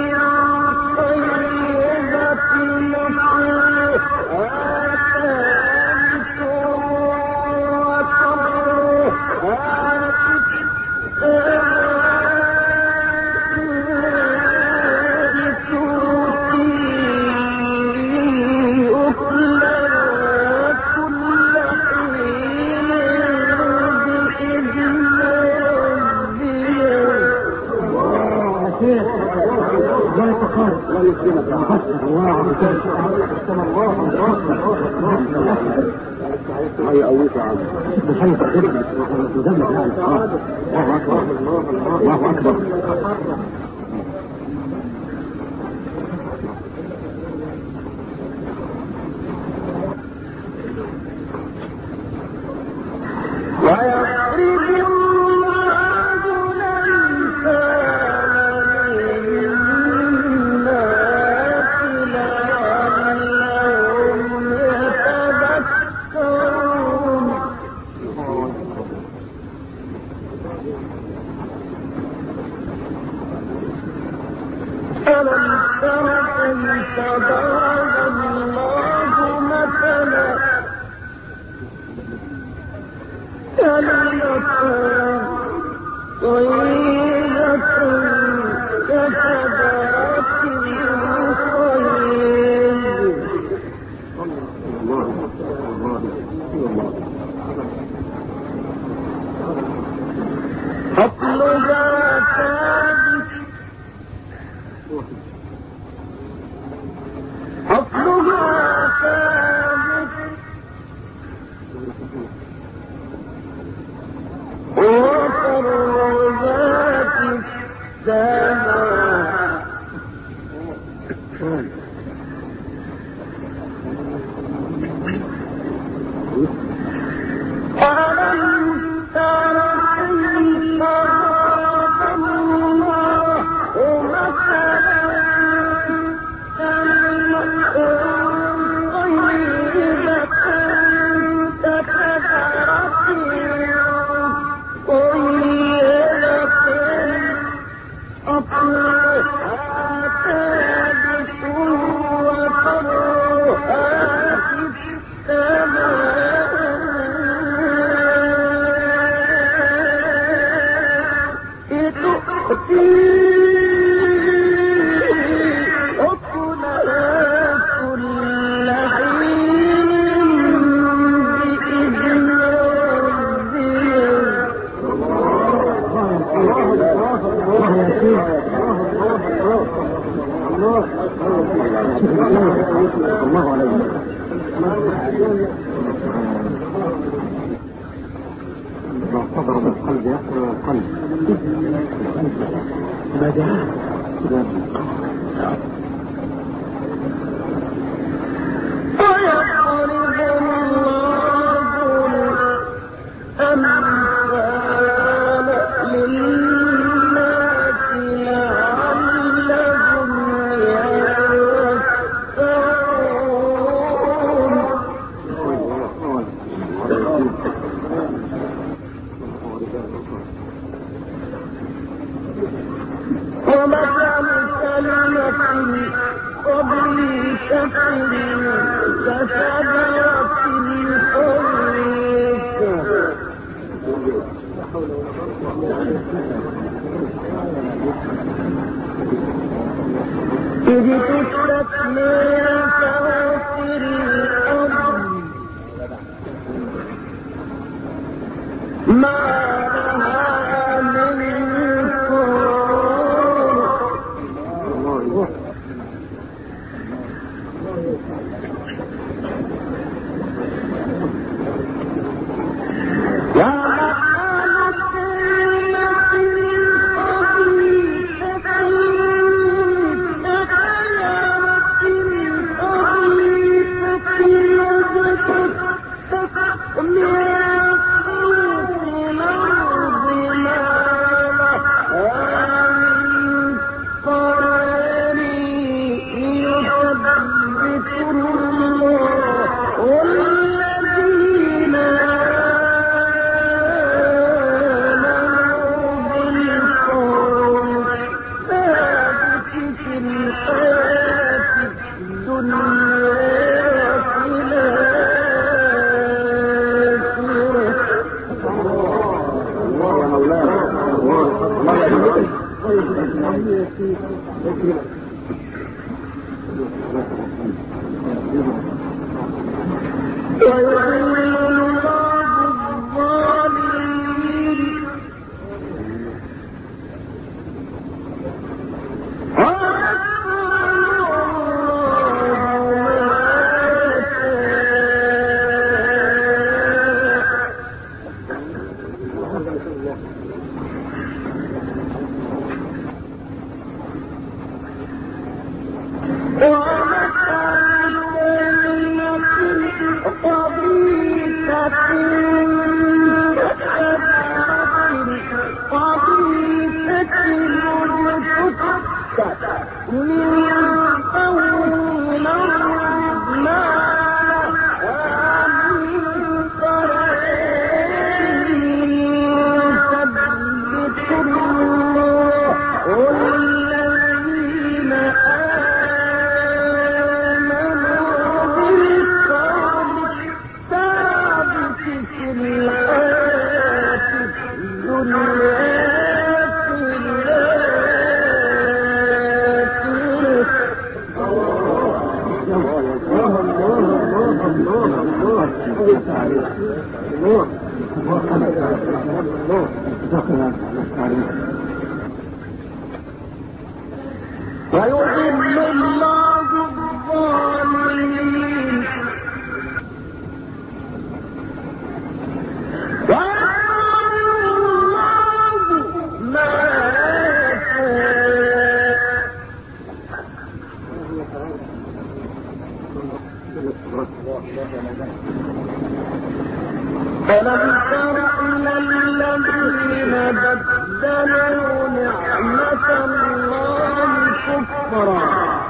هيا أويك يا عم بحيث أجرب مجمع يعني الله أكبر الله أكبر إذ تستثني فواتر الأرض ما لها من قرار ويضل الله الظالمين ويفعل الله ما فلم تر إلى الذين بدلوا نعمة الله كفرا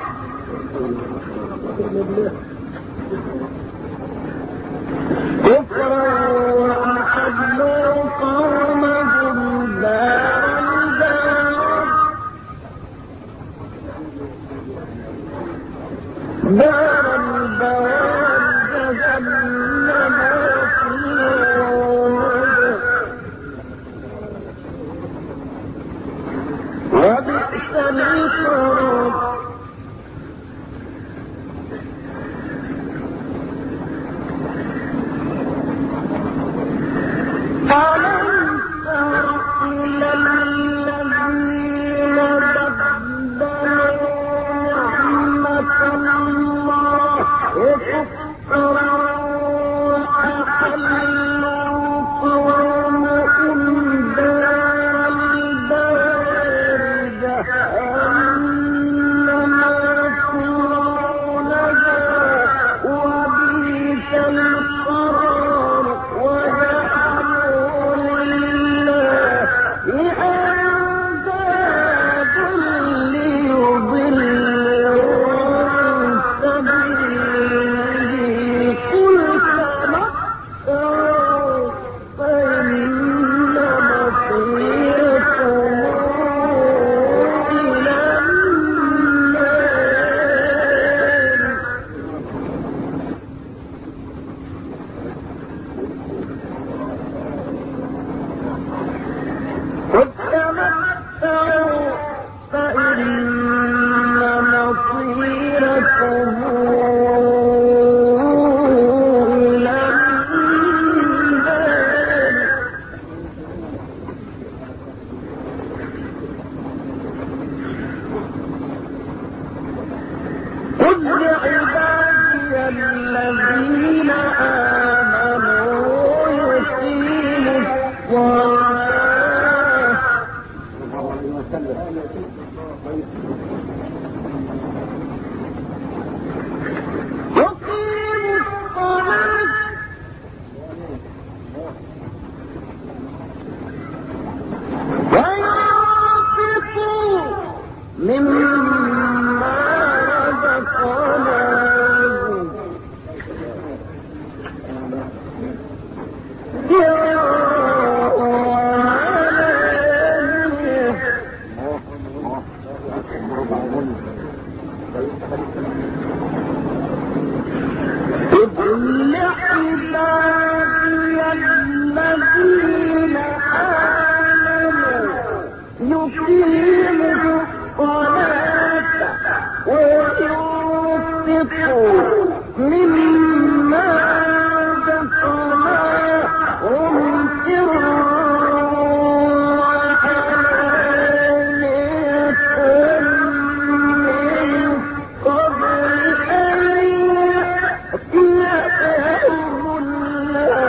كفرا وأحلوا قومهم دار البوار دار البوار جهنم وبئس الشراب مما رزقناهم الذين آمنوا يقيموا الصلاة وينفقوا مما رزقناهم سرا وعلانية من قبل أن يأتي يوم لا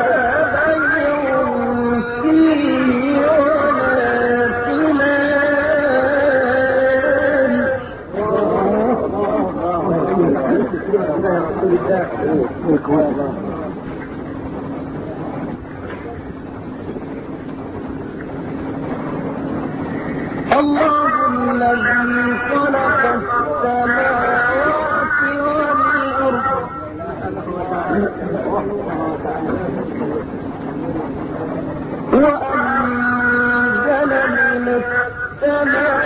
الله الذي خلق السماوات والأرض وأنزل من السماء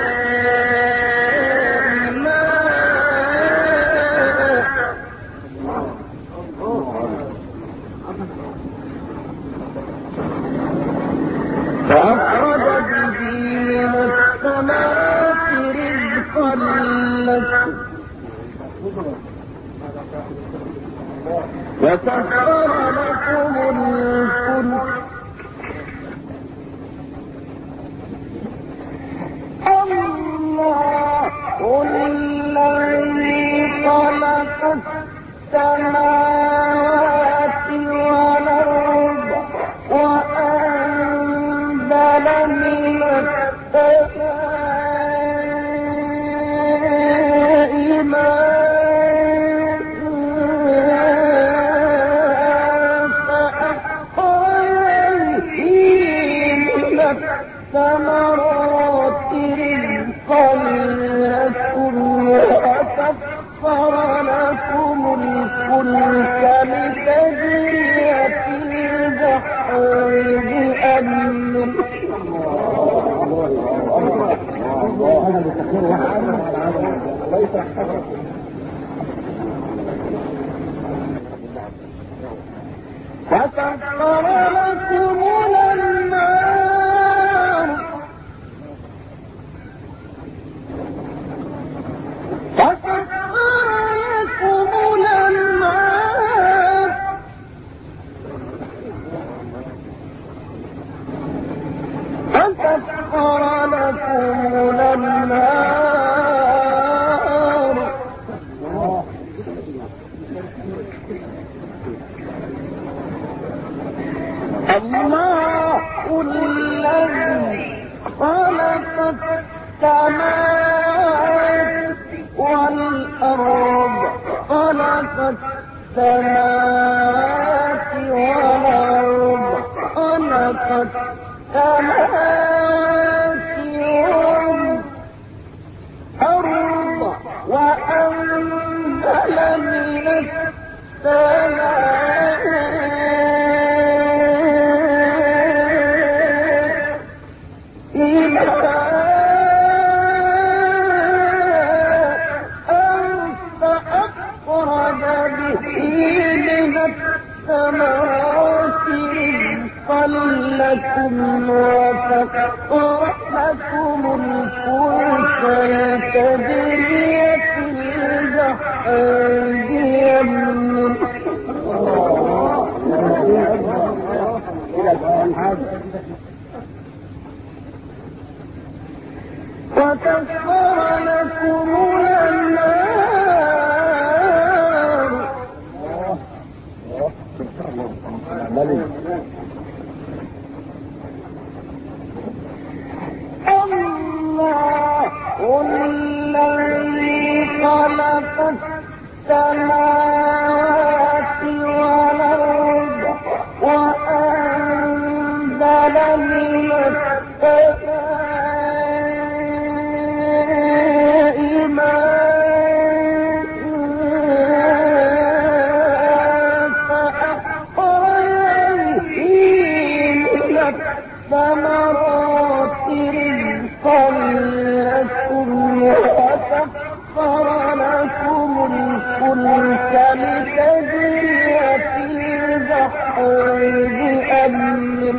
فأخرج به من الثمرات رزقا لكم وسخر لكم الفلك الله الذي خلق السماوات والأرض وأنزل من السماء ماء فأخرج من الثمرات رزقا لكم وسخر لكم الفلك لتجري في البحر بأمره وسخر لكم الأنهار وسخر لكم الأنهار وسخر لكم الأنهار الله الذي خلق السماوات والأرض خلق السماوات والأرض خلق السماوات والأرض وأنزل من السماء الثمرات رزقا لكم وسخر لكم الفلك لتجري في البحر بأمره وسخر لكم الأنهار الله الذي خلق السماوات والأرض وأنزل من السماء الثمرات رزقا لكم وسخر لكم الفلك لتجري في البحر بأمره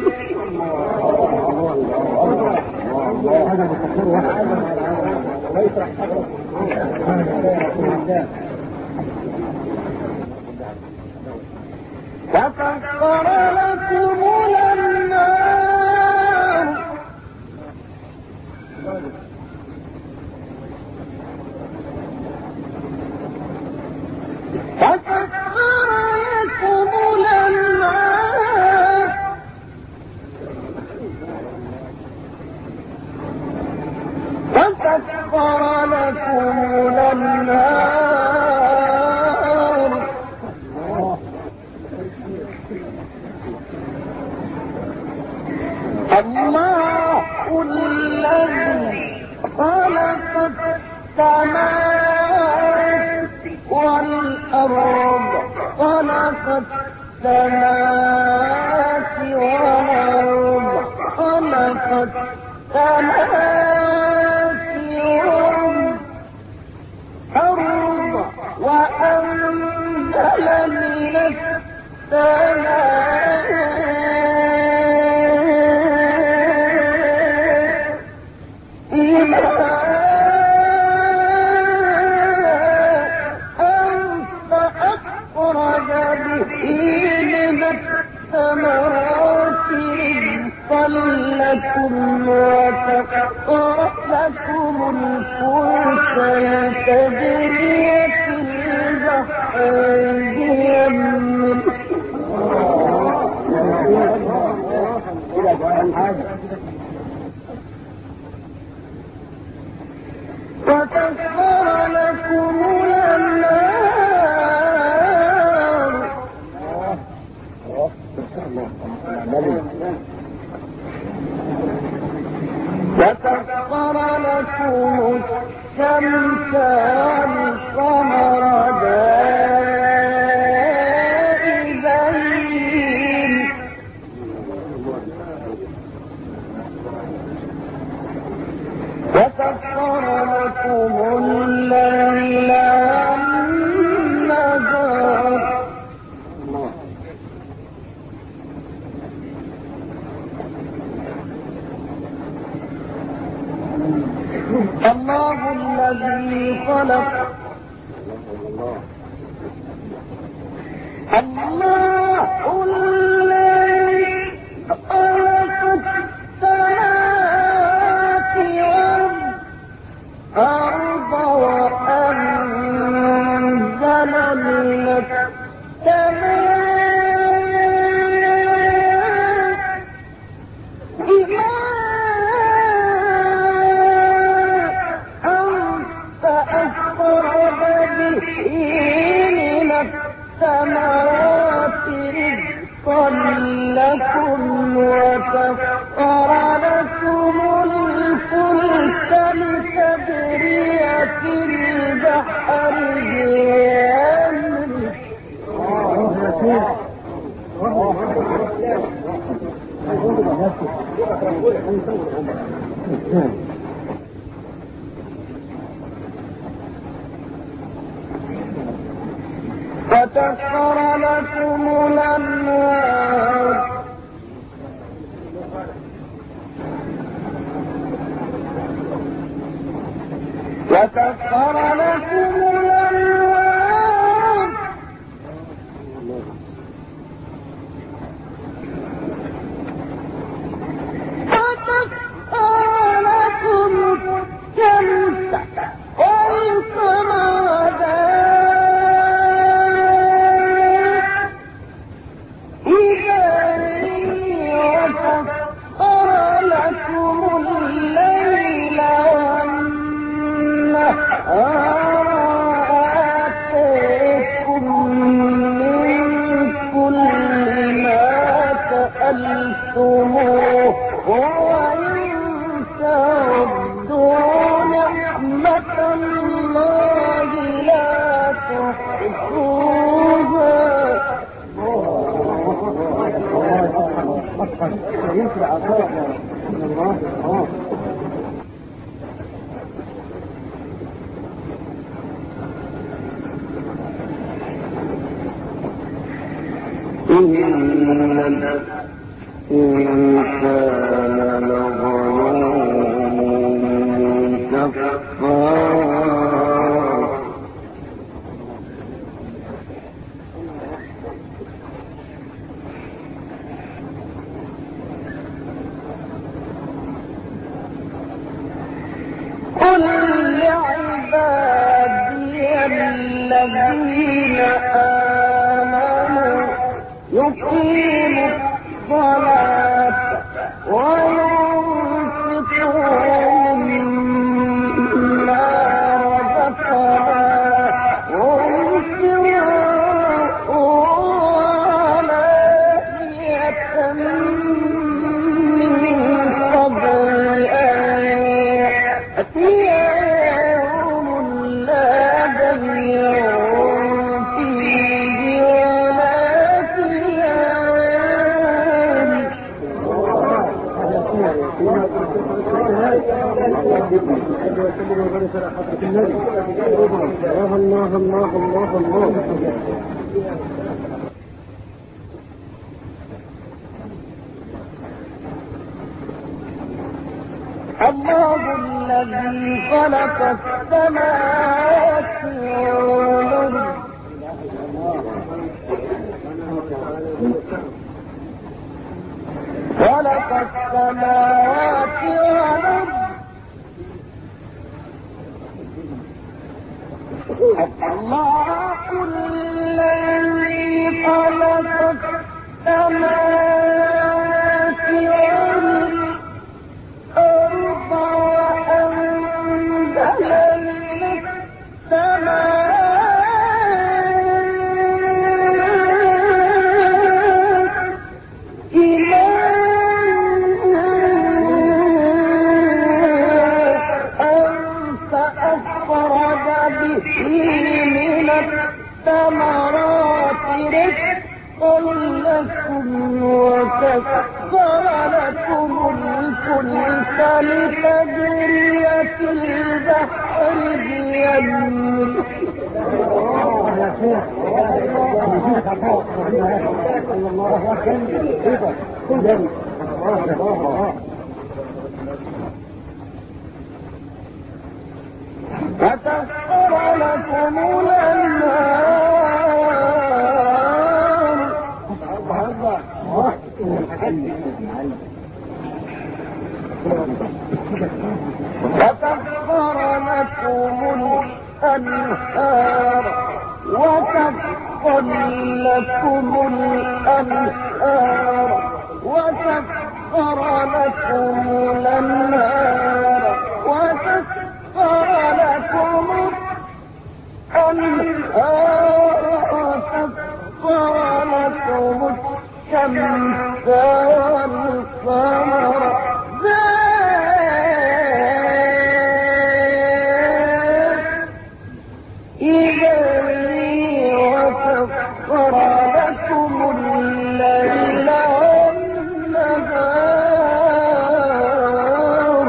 وسخر لكم الأنهار وسخر لكم الأنهار وسخر لكم الأنهار الله الذي خلق السماوات والأرض خلق السماوات والأرض خلق السماوات والأرض وأنزل من السماء لكم وسخر لكم الفلك لتجري في البحر بأمره وسخر لكم الأنهار وسخر لكم الشمس والقمر دائبين وسخر لكم الليل والنهار الله الذي خلق الله الذي خلق السماوات والأرض وأنزل من السماء من السماوات رزقا لكم وسخر لكم الفلك لتجري في البحر بأمره وسخر لكم الأنهار وسخر لكم الأنهار وسخر لكم الشمس والقمر آتيكم من كل ما سألتموه وإن تعدوا نعمة الله لا تحصوها يمكن عطاء من الله. اه إن الإنسان لظلوم كفار قل لعبادي الذين آمنوا يقيموا الصلاة وينفقوا مما رزقناهم سرا وعلانية من قبل أن يأتي يوم لا بيع فيه ولا الله الله الله الله. الله الذي خلق السماوات والأرض خلق السماوات والأرض الله الذي خلق السماوات والأرض وأنزل من السماء من الثمرات رزقا لكم وسخر لكم الفلك لتجري في البحر بأمره وسخر لكم الأنهار وسخر لكم الأنهار وسخر لكم الأنهار وسخر لكم الأنهار وسخر لكم الأنهار وسخر لكم الشمس والقمر وسخر لكم الليل والنهار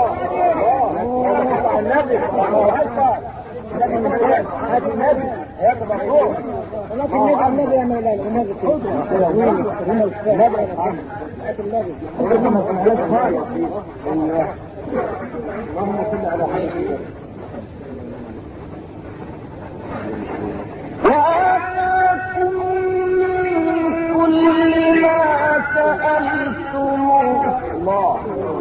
هذا النبي هذا مخلوق ولكن النبي النبي يا مولانا النبي اللهم صل على حبيبك وآتاكم من كل ما سألتموه الله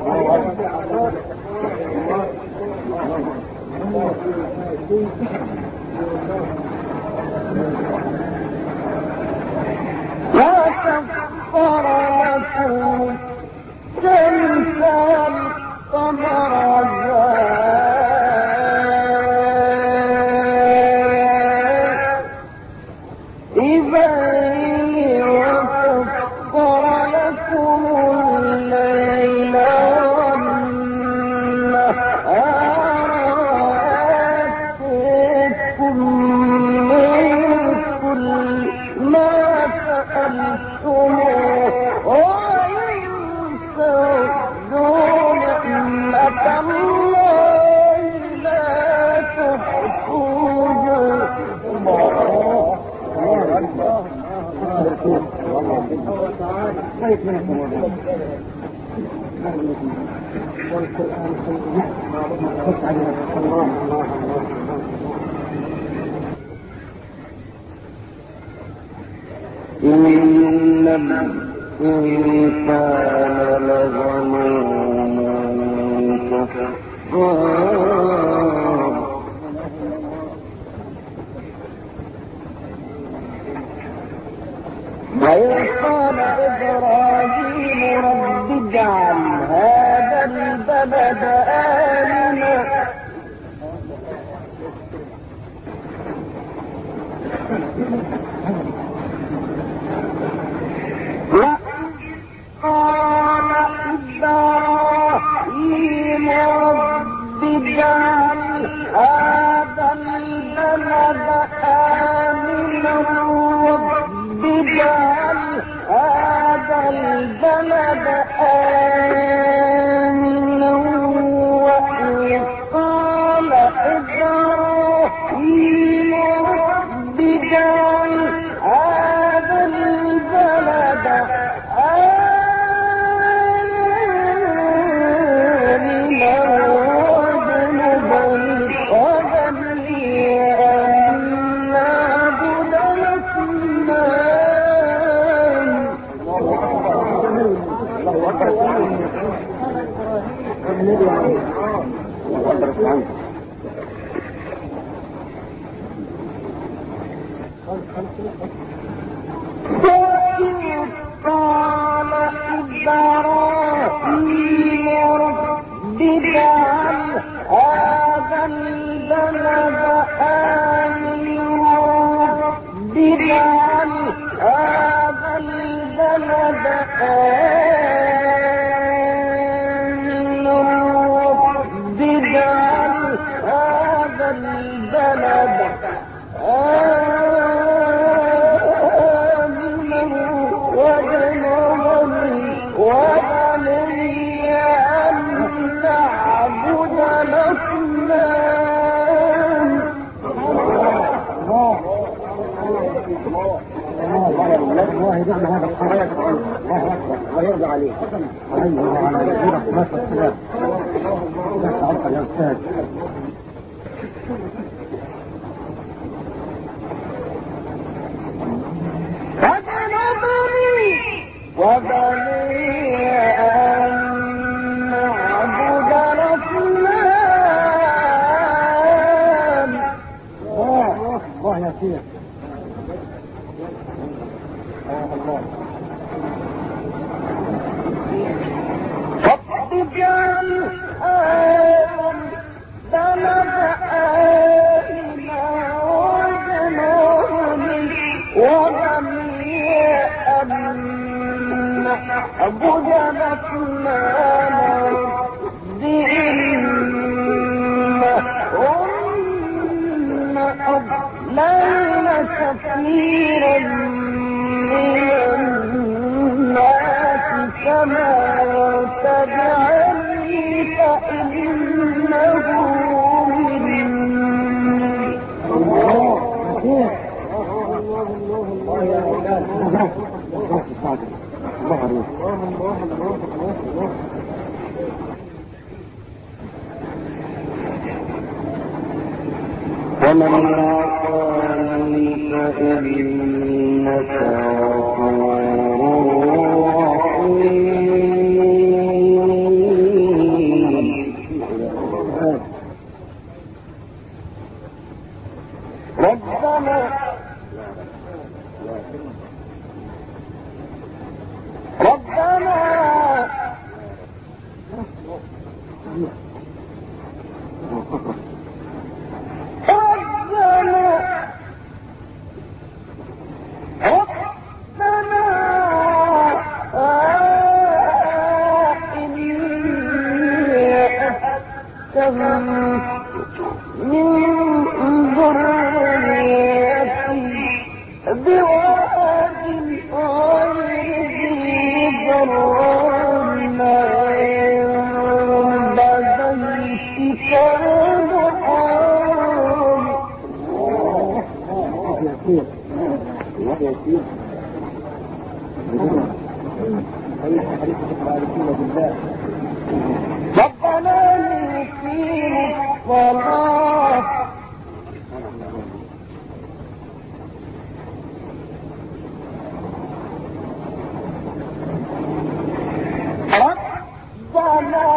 وسخر لكم الشمس والقمر إذا وسخر لكم إن الإنسان لظلوم كفار وإذ قال إبراهيم رب اجعل هذا البلد آمنا قال إبراهيم رب اجعل هذا البلد آمنا رب اجعل هذا البلد آمنا وإذ قال إبراهيم رب اجعل هذا البلد قال إبراهيم رب اجعل هذا البلد آمنا رب اجعل هذا البلد آمنا رب اجعل هذا البلد الله يجعل هذا القرار الله أكبر ويرضى عليه عليه وعلى نبينا الصلاة والسلام. نسألك يا أستاذ وبني أن نعبد الأصنام. الله يا سيدي رب اجعل هذا البلد آمنا وبني أن نعبد الأصنام إنهن أضللن كثيرا من الناس كما تدعي فإنه مني. ومن عصاني فإنك غفور رحيم. ربنا ربنا من ذريتي بواد غير ذي ضرر عند بيتك المحرم. ربنا ليقيموا الصلاة ربنا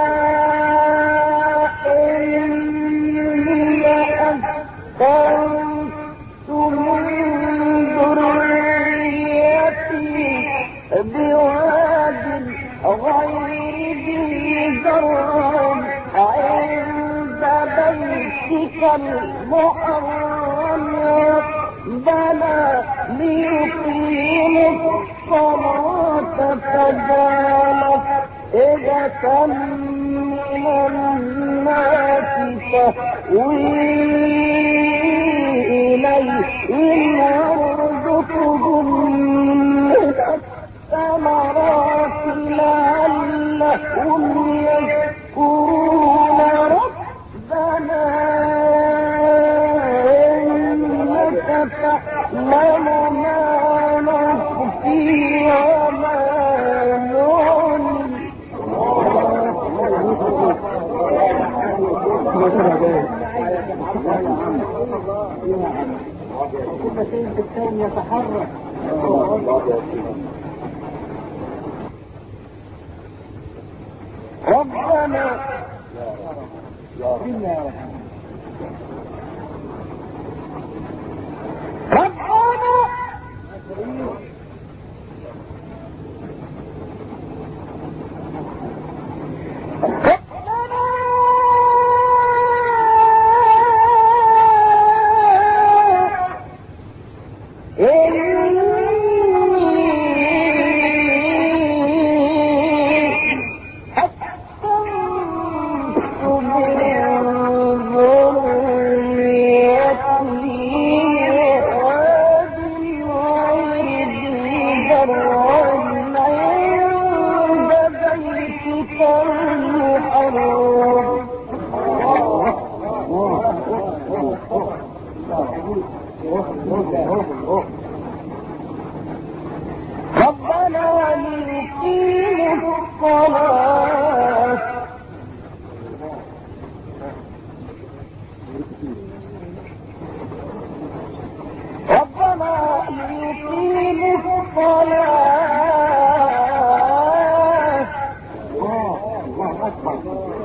إني أسكنت من ذريتي بواد غير ذي زرع عند بيتك المحرم ربنا ليقيموا الصلاة فجعل أفئدة من الناس تهوي إليهم وارزقهم من الثمرات لعلهم يشكرون ربنا إنك تعلم ما نخفي وما نعلن كل شيء في الكون يتحرك. ربنا ربنا ربنا ليقيموا الصلاة ربنا ليقيموا الصلاة الله أكبر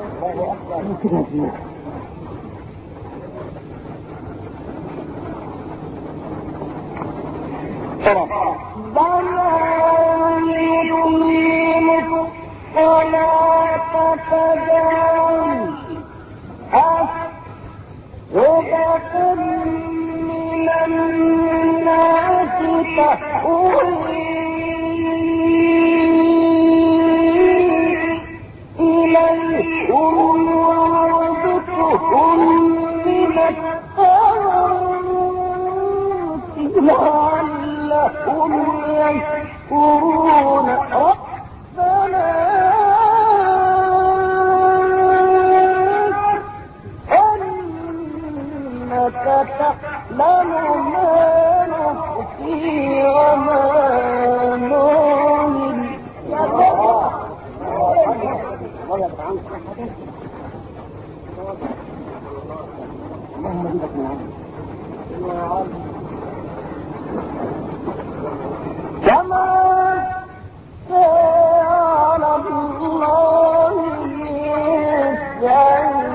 ربنا ليقيموا الصلاة فجعل أفئدة من الناس تهوي إليهم وارزقهم من الثمرات لعلهم يشكرون ربنا إنك تعلم ما نخفي وما نعلن اللهم بك من كما كان الله من شيء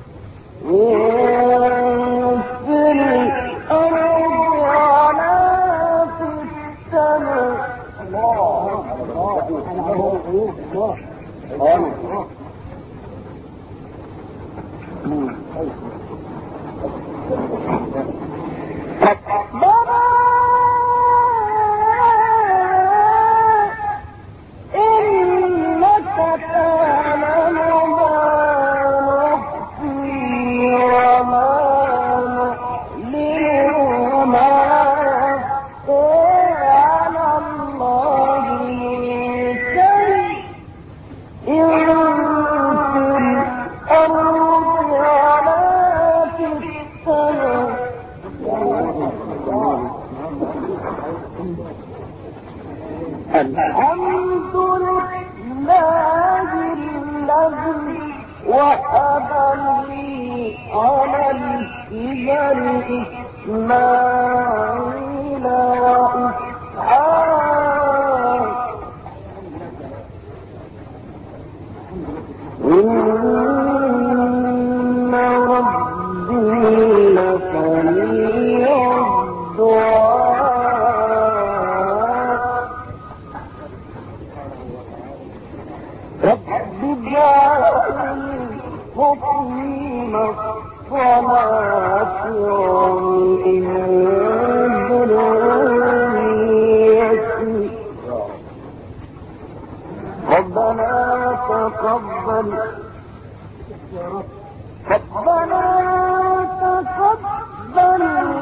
في الأرض ولا في السماء الذي وهب لي على الكبر إسماعيل وإسحاق إن ربي لسميع الدعاء رب اجعلني مقيم الصلاة ومن ذريتي ربنا تقبل ربنا تقبل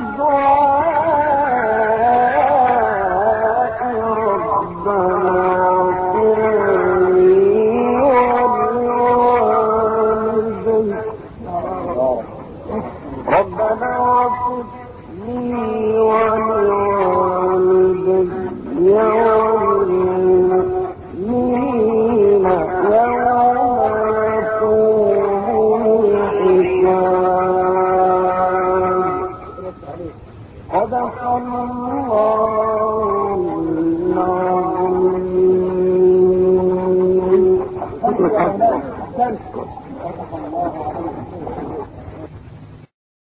دعاء ربنا اغفر لي ولوالدي ربنا اغفر لي ولوالدي وللمؤمنين يوم صدق الله